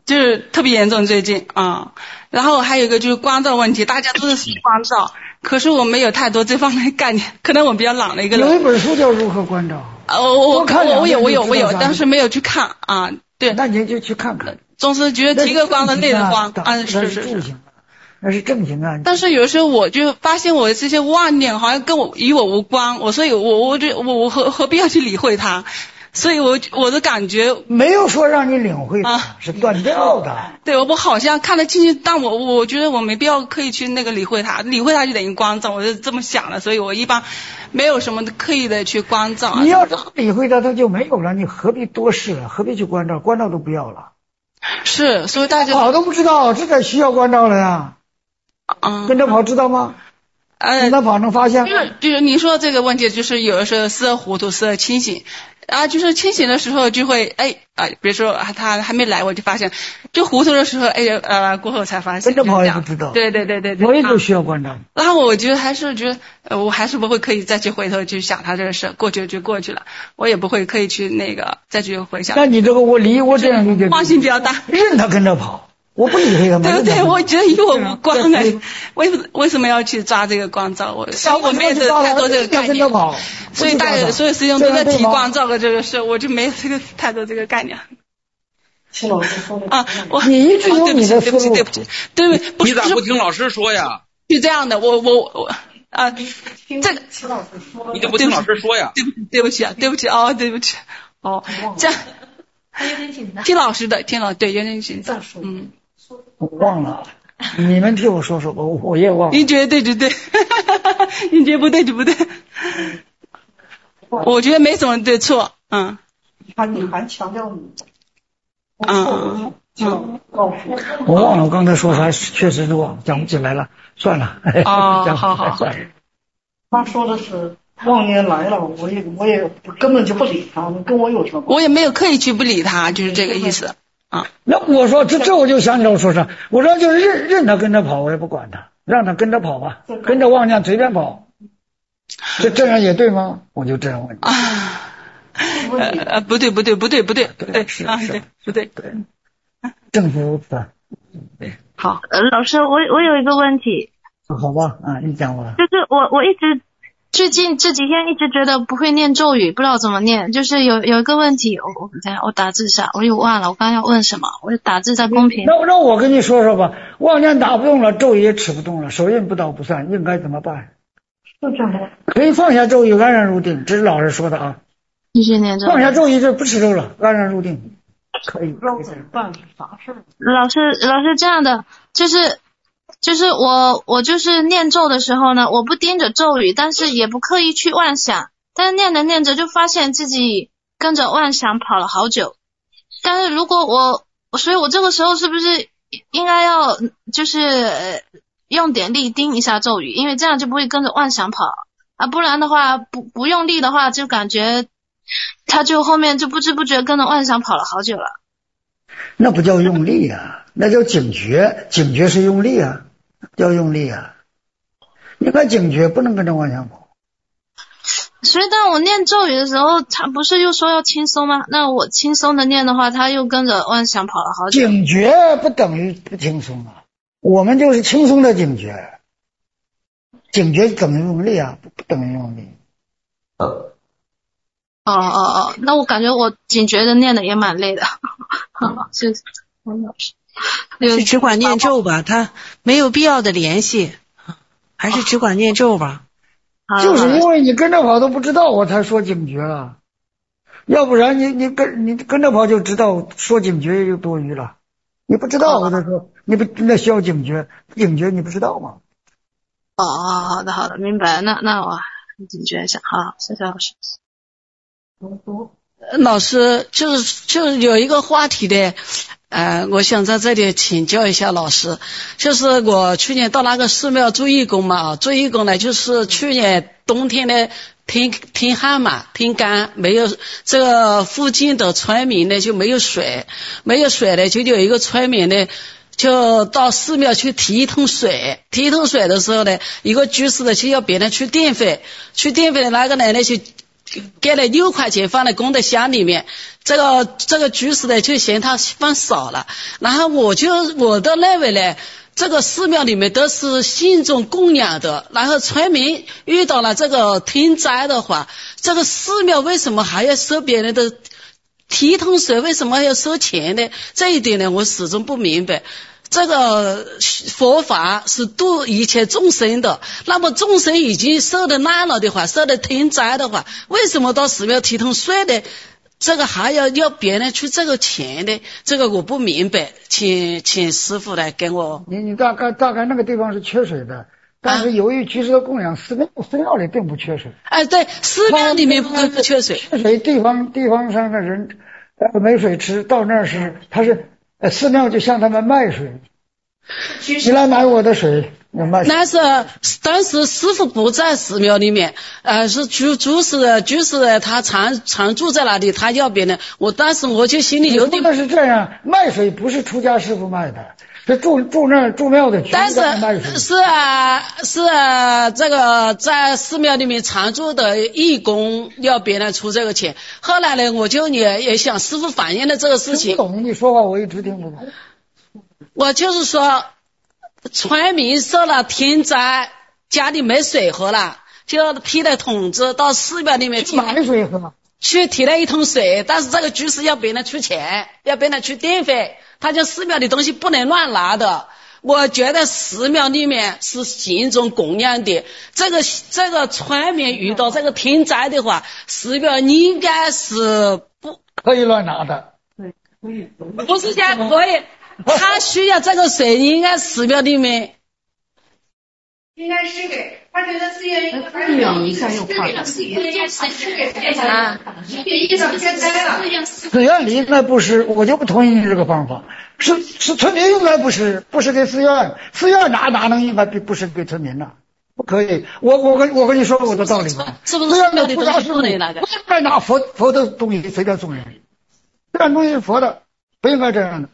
就是特别严重最近啊。然后还有一个就是光照问题，大家都是说光照，可是我没有太多这方面的概念，可能我比较懒的一个人。 有一本书叫《如何关照》。 我有，但是没有去看啊。对， 那您就去看看。 总是觉得提个光的内的光啊，是。 那是正行啊。 但是有时候我就发现我这些妄念好像与我无关，所以我何必要去理会它？所以我的感觉没有说让你领会它，是断掉的。 对，我好像看得清清，但我觉得我没必要刻意去那个理会它，理会它就等于光照，我是这么想的，所以我一般没有什么刻意的去关照。 你要理会它，它就没有了，你何必多事了？何必去关照？关照都不要了。 是，所以大家跑都不知道，这才需要关照了呀。跟着跑知道吗？跟着跑能发现。 就是你说这个问题，就是有的时候时而糊涂，时而清醒啊，就是清醒的时候就会比如说他还没来，我就发现，就糊涂的时候过后才发现。 跟着跑也不知道。 对， 我也都需要关照。 然后我觉得我还是不会刻意再去回头去想他这个事，过去就过去了，我也不会刻意去那个再去回想。 那你这个我这样理解， 放心比较大， 任他跟着跑。我不理会他们。 对，我觉得与我无关的，为什么要去抓这个光照？我没有太多这个概念，所以所有师兄都在提光照的这个事，我就没有太多这个概念。 听老师说的啊， 你一直有你的思路。 对不起， 你咋不听老师说呀？ 是这样的，这个你怎么不听老师说呀？ 对不起，这样。 还有点紧张。 听老师的，对，有点紧张。 我忘了，你们替我说，我也忘了。 你觉得对就对，你觉得不对就不对。我觉得没什么对错， 你还强调你。 我忘了我刚才说啥，确实是忘了，讲不起来了，算了。 好。 他说的是。妄念来了，我也根本就不理他，跟我有什么关系？ 我也没有刻意去不理他，就是这个意思啊。 那我说这我就想起来我说啥，我说就是任他跟着跑，我也不管他，让他跟着跑吧，跟着妄念随便跑，这样也对吗？我就这样问啊。不对，是不对， 正是如此。 对，好， 老师，我有一个问题。 好吧，你讲吧。 就是我一直。最近这几天一直觉得不会念咒语，不知道怎么念。就是有一个问题，我打字一下，我又忘了我刚刚要问什么，我就打字在公屏。 那我跟你说说吧，妄念打不动了，咒语也持不动了，手印不倒不算，应该怎么办？ 是这样的。 可以放下咒语，安然入定，这是老师说的啊。 继续念咒。 放下咒语就不持咒了，安然入定，可以。 要怎么办？是啥事儿？ 老师这样的，就是我就是念咒的时候呢，我不盯着咒语，但是也不刻意去妄想，但是念着念着就发现自己跟着妄想跑了好久。但是如果所以我这个时候是不是应该要就是用点力盯一下咒语，因为这样就不会跟着妄想跑啊，不然的话不用力的话，就感觉他就后面就不知不觉跟着妄想跑了好久了。 那不叫用力啊，那叫警觉，警觉是用力啊，叫用力啊。应该警觉，不能跟着妄想跑。 所以当我念咒语的时候，他不是又说要轻松吗？那我轻松的念的话，他又跟着妄想跑了好久。 警觉不等于不轻松啊，我们就是轻松的警觉，警觉等于用力啊，不等于用力。 那我感觉我警觉的念的也蛮累的。 是只管念咒吧，他没有必要的联系，还是只管念咒吧。 就是因为你跟着跑都不知道，我才说警觉了。要不然你跟着跑就知道，说警觉就多余了。你不知道，我才说你不那需要警觉，警觉你不知道吗？ 好的，明白。那我警觉一下。好，谢谢老师。 老师就是有一个话题的，我想在这里请教一下老师，就是我去年到那个寺庙做义工嘛，做义工呢，就是去年冬天呢挺旱嘛，挺干，没有这个附近的村民呢就没有水呢，就有一个村民呢就到寺庙去提一桶水的时候呢，一个居士呢就要别人去电费的那个人呢给了6块钱放在功德箱里面，这个居士呢就嫌他放少了，然后我都认为呢，这个寺庙里面都是信众供养的，然后村民遇到了这个天灾的话，这个寺庙为什么还要收别人的提桶水，为什么要收钱呢？这一点呢我始终不明白。这个佛法是度一切众生的，那么众生已经受得难了的话，受得天灾的话，为什么到寺庙提桶水呢？这个还要别人出这个钱呢？这个我不明白，请师父来跟我。 你大概那个地方是缺水的，但是由于居士的供养，寺庙里并不缺水。 哎，对，寺庙里面不缺水。 缺水地方上的人没水吃，到那儿是他是寺庙就向他们卖水。你来买我的水， 但是当时师父不在寺庙里面，是居士他常住在那里，他要别人，当时我就心里有点。 那是这样，卖水不是出家师父卖的，是住庙的居士卖水。 是这个在寺庙里面常住的义工要别人出这个钱。后来呢，我就也向师父反映了这个事情。 不懂你说话，我一直听不懂。 我就是说，村民受了天灾，家里没水喝了，就批了桶子到寺庙里面去买水喝， 去提了1桶水，但是这个居士要别人出钱，要别人出电费，他就寺庙的东西不能乱拿的。我觉得寺庙里面是信众供养的，这个村民遇到这个天灾的话，寺庙应该是不可以乱拿的。 对，可以，不是讲可以。他需要这个水，应该寺庙里面应该是给他觉得寺院应该一下又怕了。 寺院里应该不是，我就不同意你这个方法。是村民应该不是给寺院哪能应该不是给村民呢？不可以。我跟你说我的道理吧。 是不是寺庙的东西不能拿的？ 不应该拿佛的东西随便送人，这样东西是佛的，不应该这样的。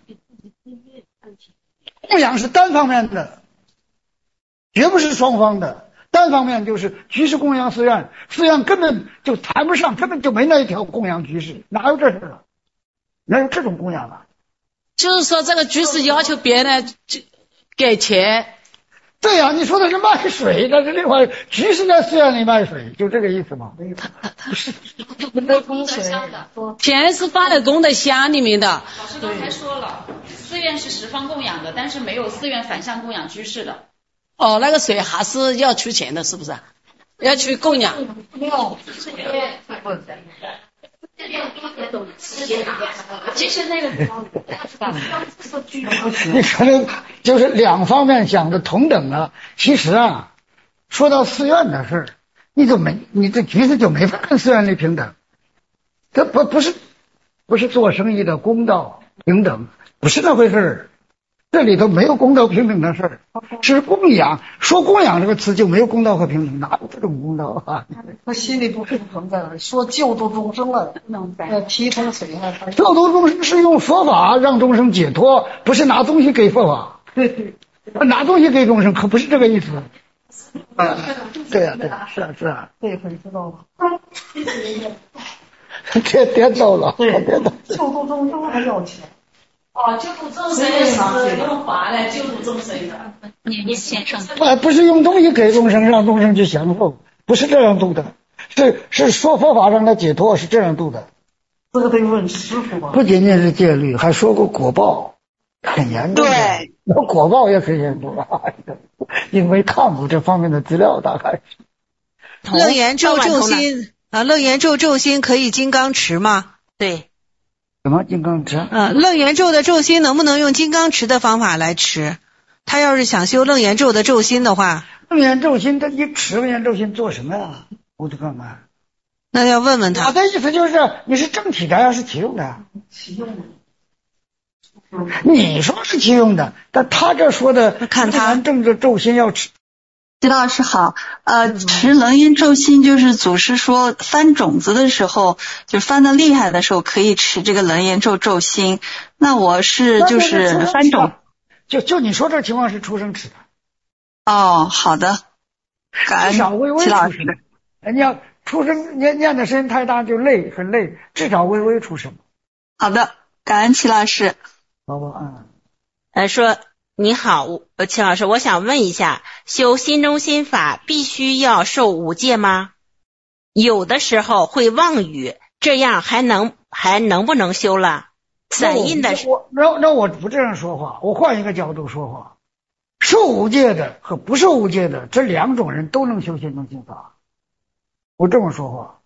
供养是单方面的，绝不是双方的。单方面就是居士供养寺院，寺院根本就谈不上，根本就没那一条供养居士，哪有这事了？哪有这种供养啊？ 就是说这个居士要求别人给钱。 对呀，你说的是卖水，但是另外居士在寺院里卖水，就这个意思吗？不是供水， 钱是放在功德箱里面的。 老师刚才说了，寺院是十方供养的，但是没有寺院反向供养居士的。 哦，那个水还是要出钱的，是不是？要去供养。 没有。 其实那个你可能就是两方面讲的同等了。其实啊，说到寺院的事儿，你这居士就没法跟寺院里平等。这不是做生意的公道平等，不是那回事儿。这里头没有公道平等的事儿，是供养。说供养这个词就没有公道和平等，哪有这种公道啊？ 他心里不平衡在那说救度众生了，提桶水啊。 救度众生是用佛法让众生解脱，不是拿东西给佛法。拿东西给众生可不是这个意思。对呀，是啊。 这回知道了。 颠倒了。 对，救度众生还要钱。 救度众生是用法来救度众生的。你先生。 不是用东西给众生，让众生去享受，不是这样度的。是说佛法让他解脱，是这样度的。 这个得问师傅吧。 不仅仅是戒律，还说过果报，很严重的。对，那果报也很严重，因为看过这方面的资料，大概是。 楞严咒咒心楞严咒咒心可以金刚持吗？ 对。 什么金刚持？ 楞严咒的咒心能不能用金刚持的方法来持？他要是想修楞严咒的咒心的话， 楞严咒心，你持楞严咒心做什么呀？我就干嘛？ 那要问问他。 我的意思就是，你是正体的还是其用的？ 其用的。 你说是其用的，但他这说的， 看他正着咒心要持。 徐老师好，持楞严咒心就是祖师说翻种子的时候，就翻得厉害的时候可以持这个楞严咒咒心。那我是就是翻种， 就你说这情况是出生持的。 哦，好的，感恩齐老师。 出生念的时间太大就累，很累，至少微微出声。 好的，感恩齐老师。 好吧， 说你好，齐老师，我想问一下，修心中心法必须要受五戒吗？有的时候会妄语，这样还能不能修了？散印的那我不这样说话，我换一个角度说话。受五戒的和不受五戒的这两种人都能修心中心法，我这么说话。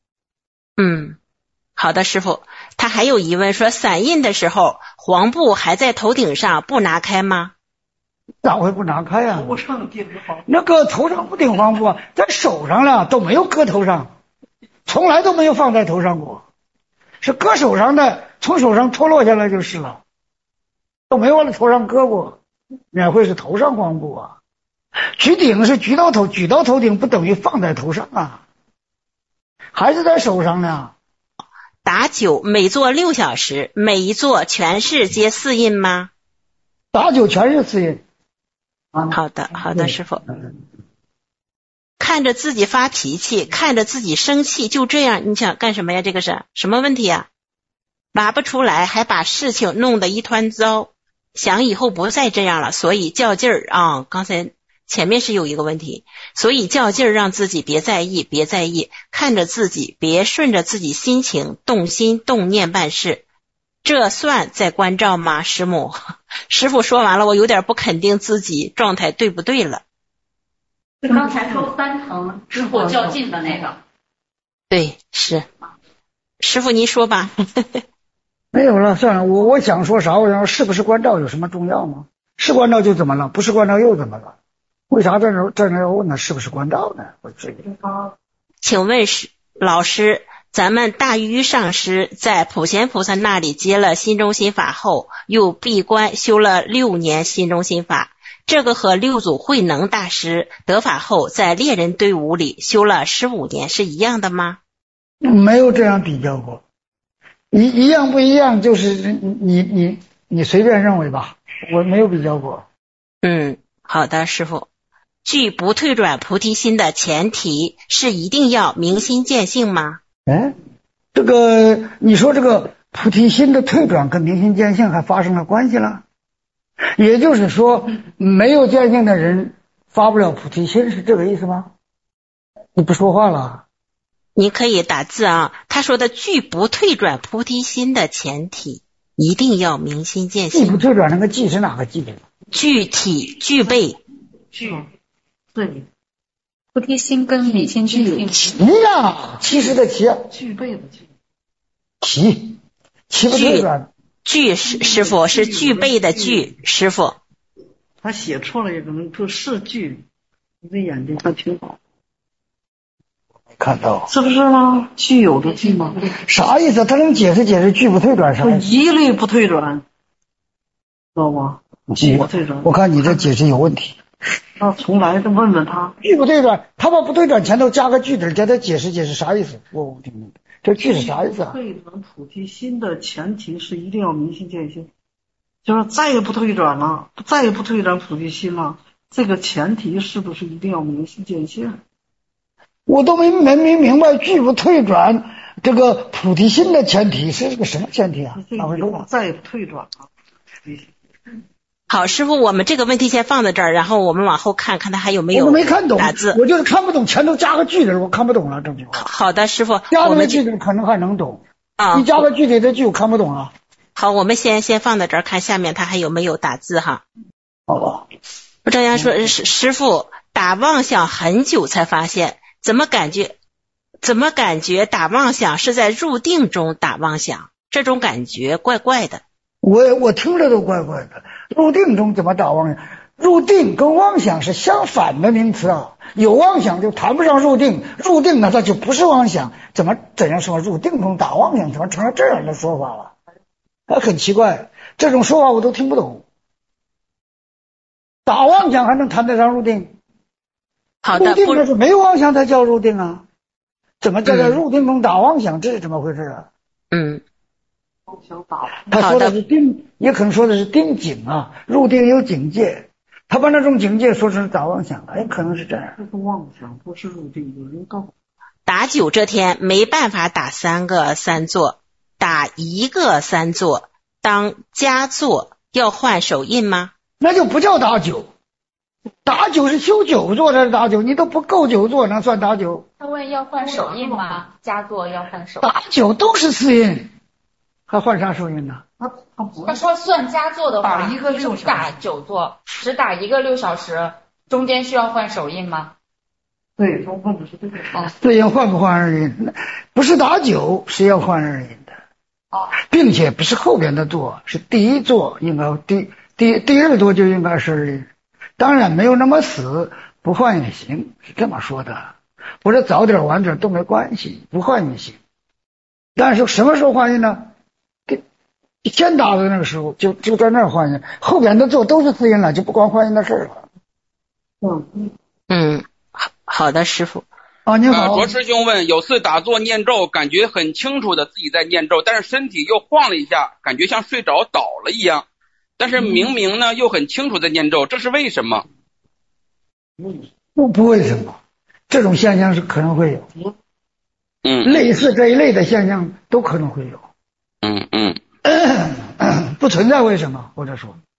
好的，师傅。他还有疑问，说散印的时候黄布还在头顶上不拿开吗？ 咋会不拿开呀？ 头上顶黄布， 那个头上不顶黄布啊，在手上了都没有搁头上，从来都没有放在头上过，是搁手上的，从手上脱落下来就是了，都没往头上搁过，哪会是头上黄布啊？举顶是举到头，举到头顶不等于放在头上啊，还是在手上呢。 打九每坐6小时，每一坐全是皆4印吗？ 打九全是4印。 好的，师傅。看着自己发脾气，看着自己生气，就这样，你想干什么呀？这个是什么问题呀？拔不出来，还把事情弄得一团糟，想以后不再这样了，所以较劲儿啊。刚才前面是有一个问题，所以较劲儿让自己别在意，看着自己，别顺着自己心情动心动念办事，这算在关照吗？师母，师傅说完了，我有点不肯定自己状态对不对了。 刚才说3层之后较劲的那个， 对，是师傅您说吧。 没有了，算了，我想说啥？我想说是不是关照有什么重要吗？是关照就怎么了？不是关照又怎么了？为啥在那要问呢？是不是关照呢？我这个， 请问老师，咱们大愚上师在普贤菩萨那里接了心中心法后，又闭关修了6年心中心法，这个和六祖慧能大师得法后在猎人队伍里修了15年是一样的吗？ 没有这样比较过，一样不一样，就是你随便认为吧，我没有比较过。 好的，师父。具不退转菩提心的前提是一定要明心见性吗？ 这个你说这个菩提心的退转跟明心见性还发生了关系了？也就是说，没有见性的人发不了菩提心，是这个意思吗？你不说话了？ 你可以打字啊。他说的具不退转菩提心的前提一定要明心见性。 具不退转那个具是哪个具？ 具体具备。 对，菩提心跟明心见性。 齐呀，其实的齐， 具备的具。 齐不退转。 具师傅是具备的具，师傅。 他写错了，也可能就是具。你的眼睛还挺好。 看到是不是吗？具有的具吗？ 啥意思？他能解释具不退转啥意思？ 一律不退转，知道吗？具不退转。 我看你这解释有问题。 那重来再问问他。 具不退转，他把不退转前头加个句子，叫他解释啥意思？我不听明白，这句是啥意思啊？ 退转菩提心的前提是一定要明心见性，就是再也不退转了，再也不退转菩提心了。这个前提是不是一定要明心见性？ 我都没明白具不退转这个菩提心的前提是个什么前提啊？哪回事啊？ 再也不退转了。 好，师傅，我们这个问题先放在这儿，然后我们往后看看他还有没有我没看懂打字。 我就是看不懂前头加个句子，我看不懂了这句话。 好的，师傅， 加个句子可能还能懂啊， 你加个具体的句我看不懂了。 好，我们先放在这儿，看下面他还有没有打字哈。 好吧。 张扬说，师傅打妄想很久才发现，怎么感觉打妄想是在入定中打妄想，这种感觉怪怪的。 我听着都怪怪的，入定中怎么打妄想？入定跟妄想是相反的名词啊，有妄想就谈不上入定，入定呢它就不是妄想，怎样说入定中打妄想，怎么成了这样的说法了？还很奇怪，这种说法我都听不懂。打妄想还能谈得上入定？ 好的， 入定那是没有妄想才叫入定啊，怎么叫入定中打妄想？这是怎么回事啊？他说的是定，也可能说的是定境啊，入定有境界，他把那种境界说成打妄想，可能是这样。 这个妄想不是入定，有人告打9这天没办法打3个3座，打1个3座当加座，要换手印吗？ 那就不叫打9，打9是修9座才是打9，你都不够9座能算打9？ 他问要换手印吗？加座要换手印。 打9都是4印，还换啥手印呢？ 他说算加座的话， 打一个6小时， 打9座，只打一个6小时，中间需要换手印吗？ 对，说换的是这个。4印换不换2印？不是打9是要换2印的。并且不是后边的座，是第一座应该第二座就应该是2印。当然没有那么死，不换也行，是这么说的。或者早点晚点都没关系，不换也行。但是什么时候换印呢？先打的那个时候就在那儿换印，后边的座都是4印了，就不光换印的事了。 好的，师傅。 你好。 卓师兄问，有次打坐念咒，感觉很清楚的自己在念咒，但是身体又晃了一下，感觉像睡着倒了一样，但是明明呢又很清楚的念咒，这是为什么？ 不为什么，这种现象是可能会有。类似这一类的现象都可能会有。不存在为什么，或者说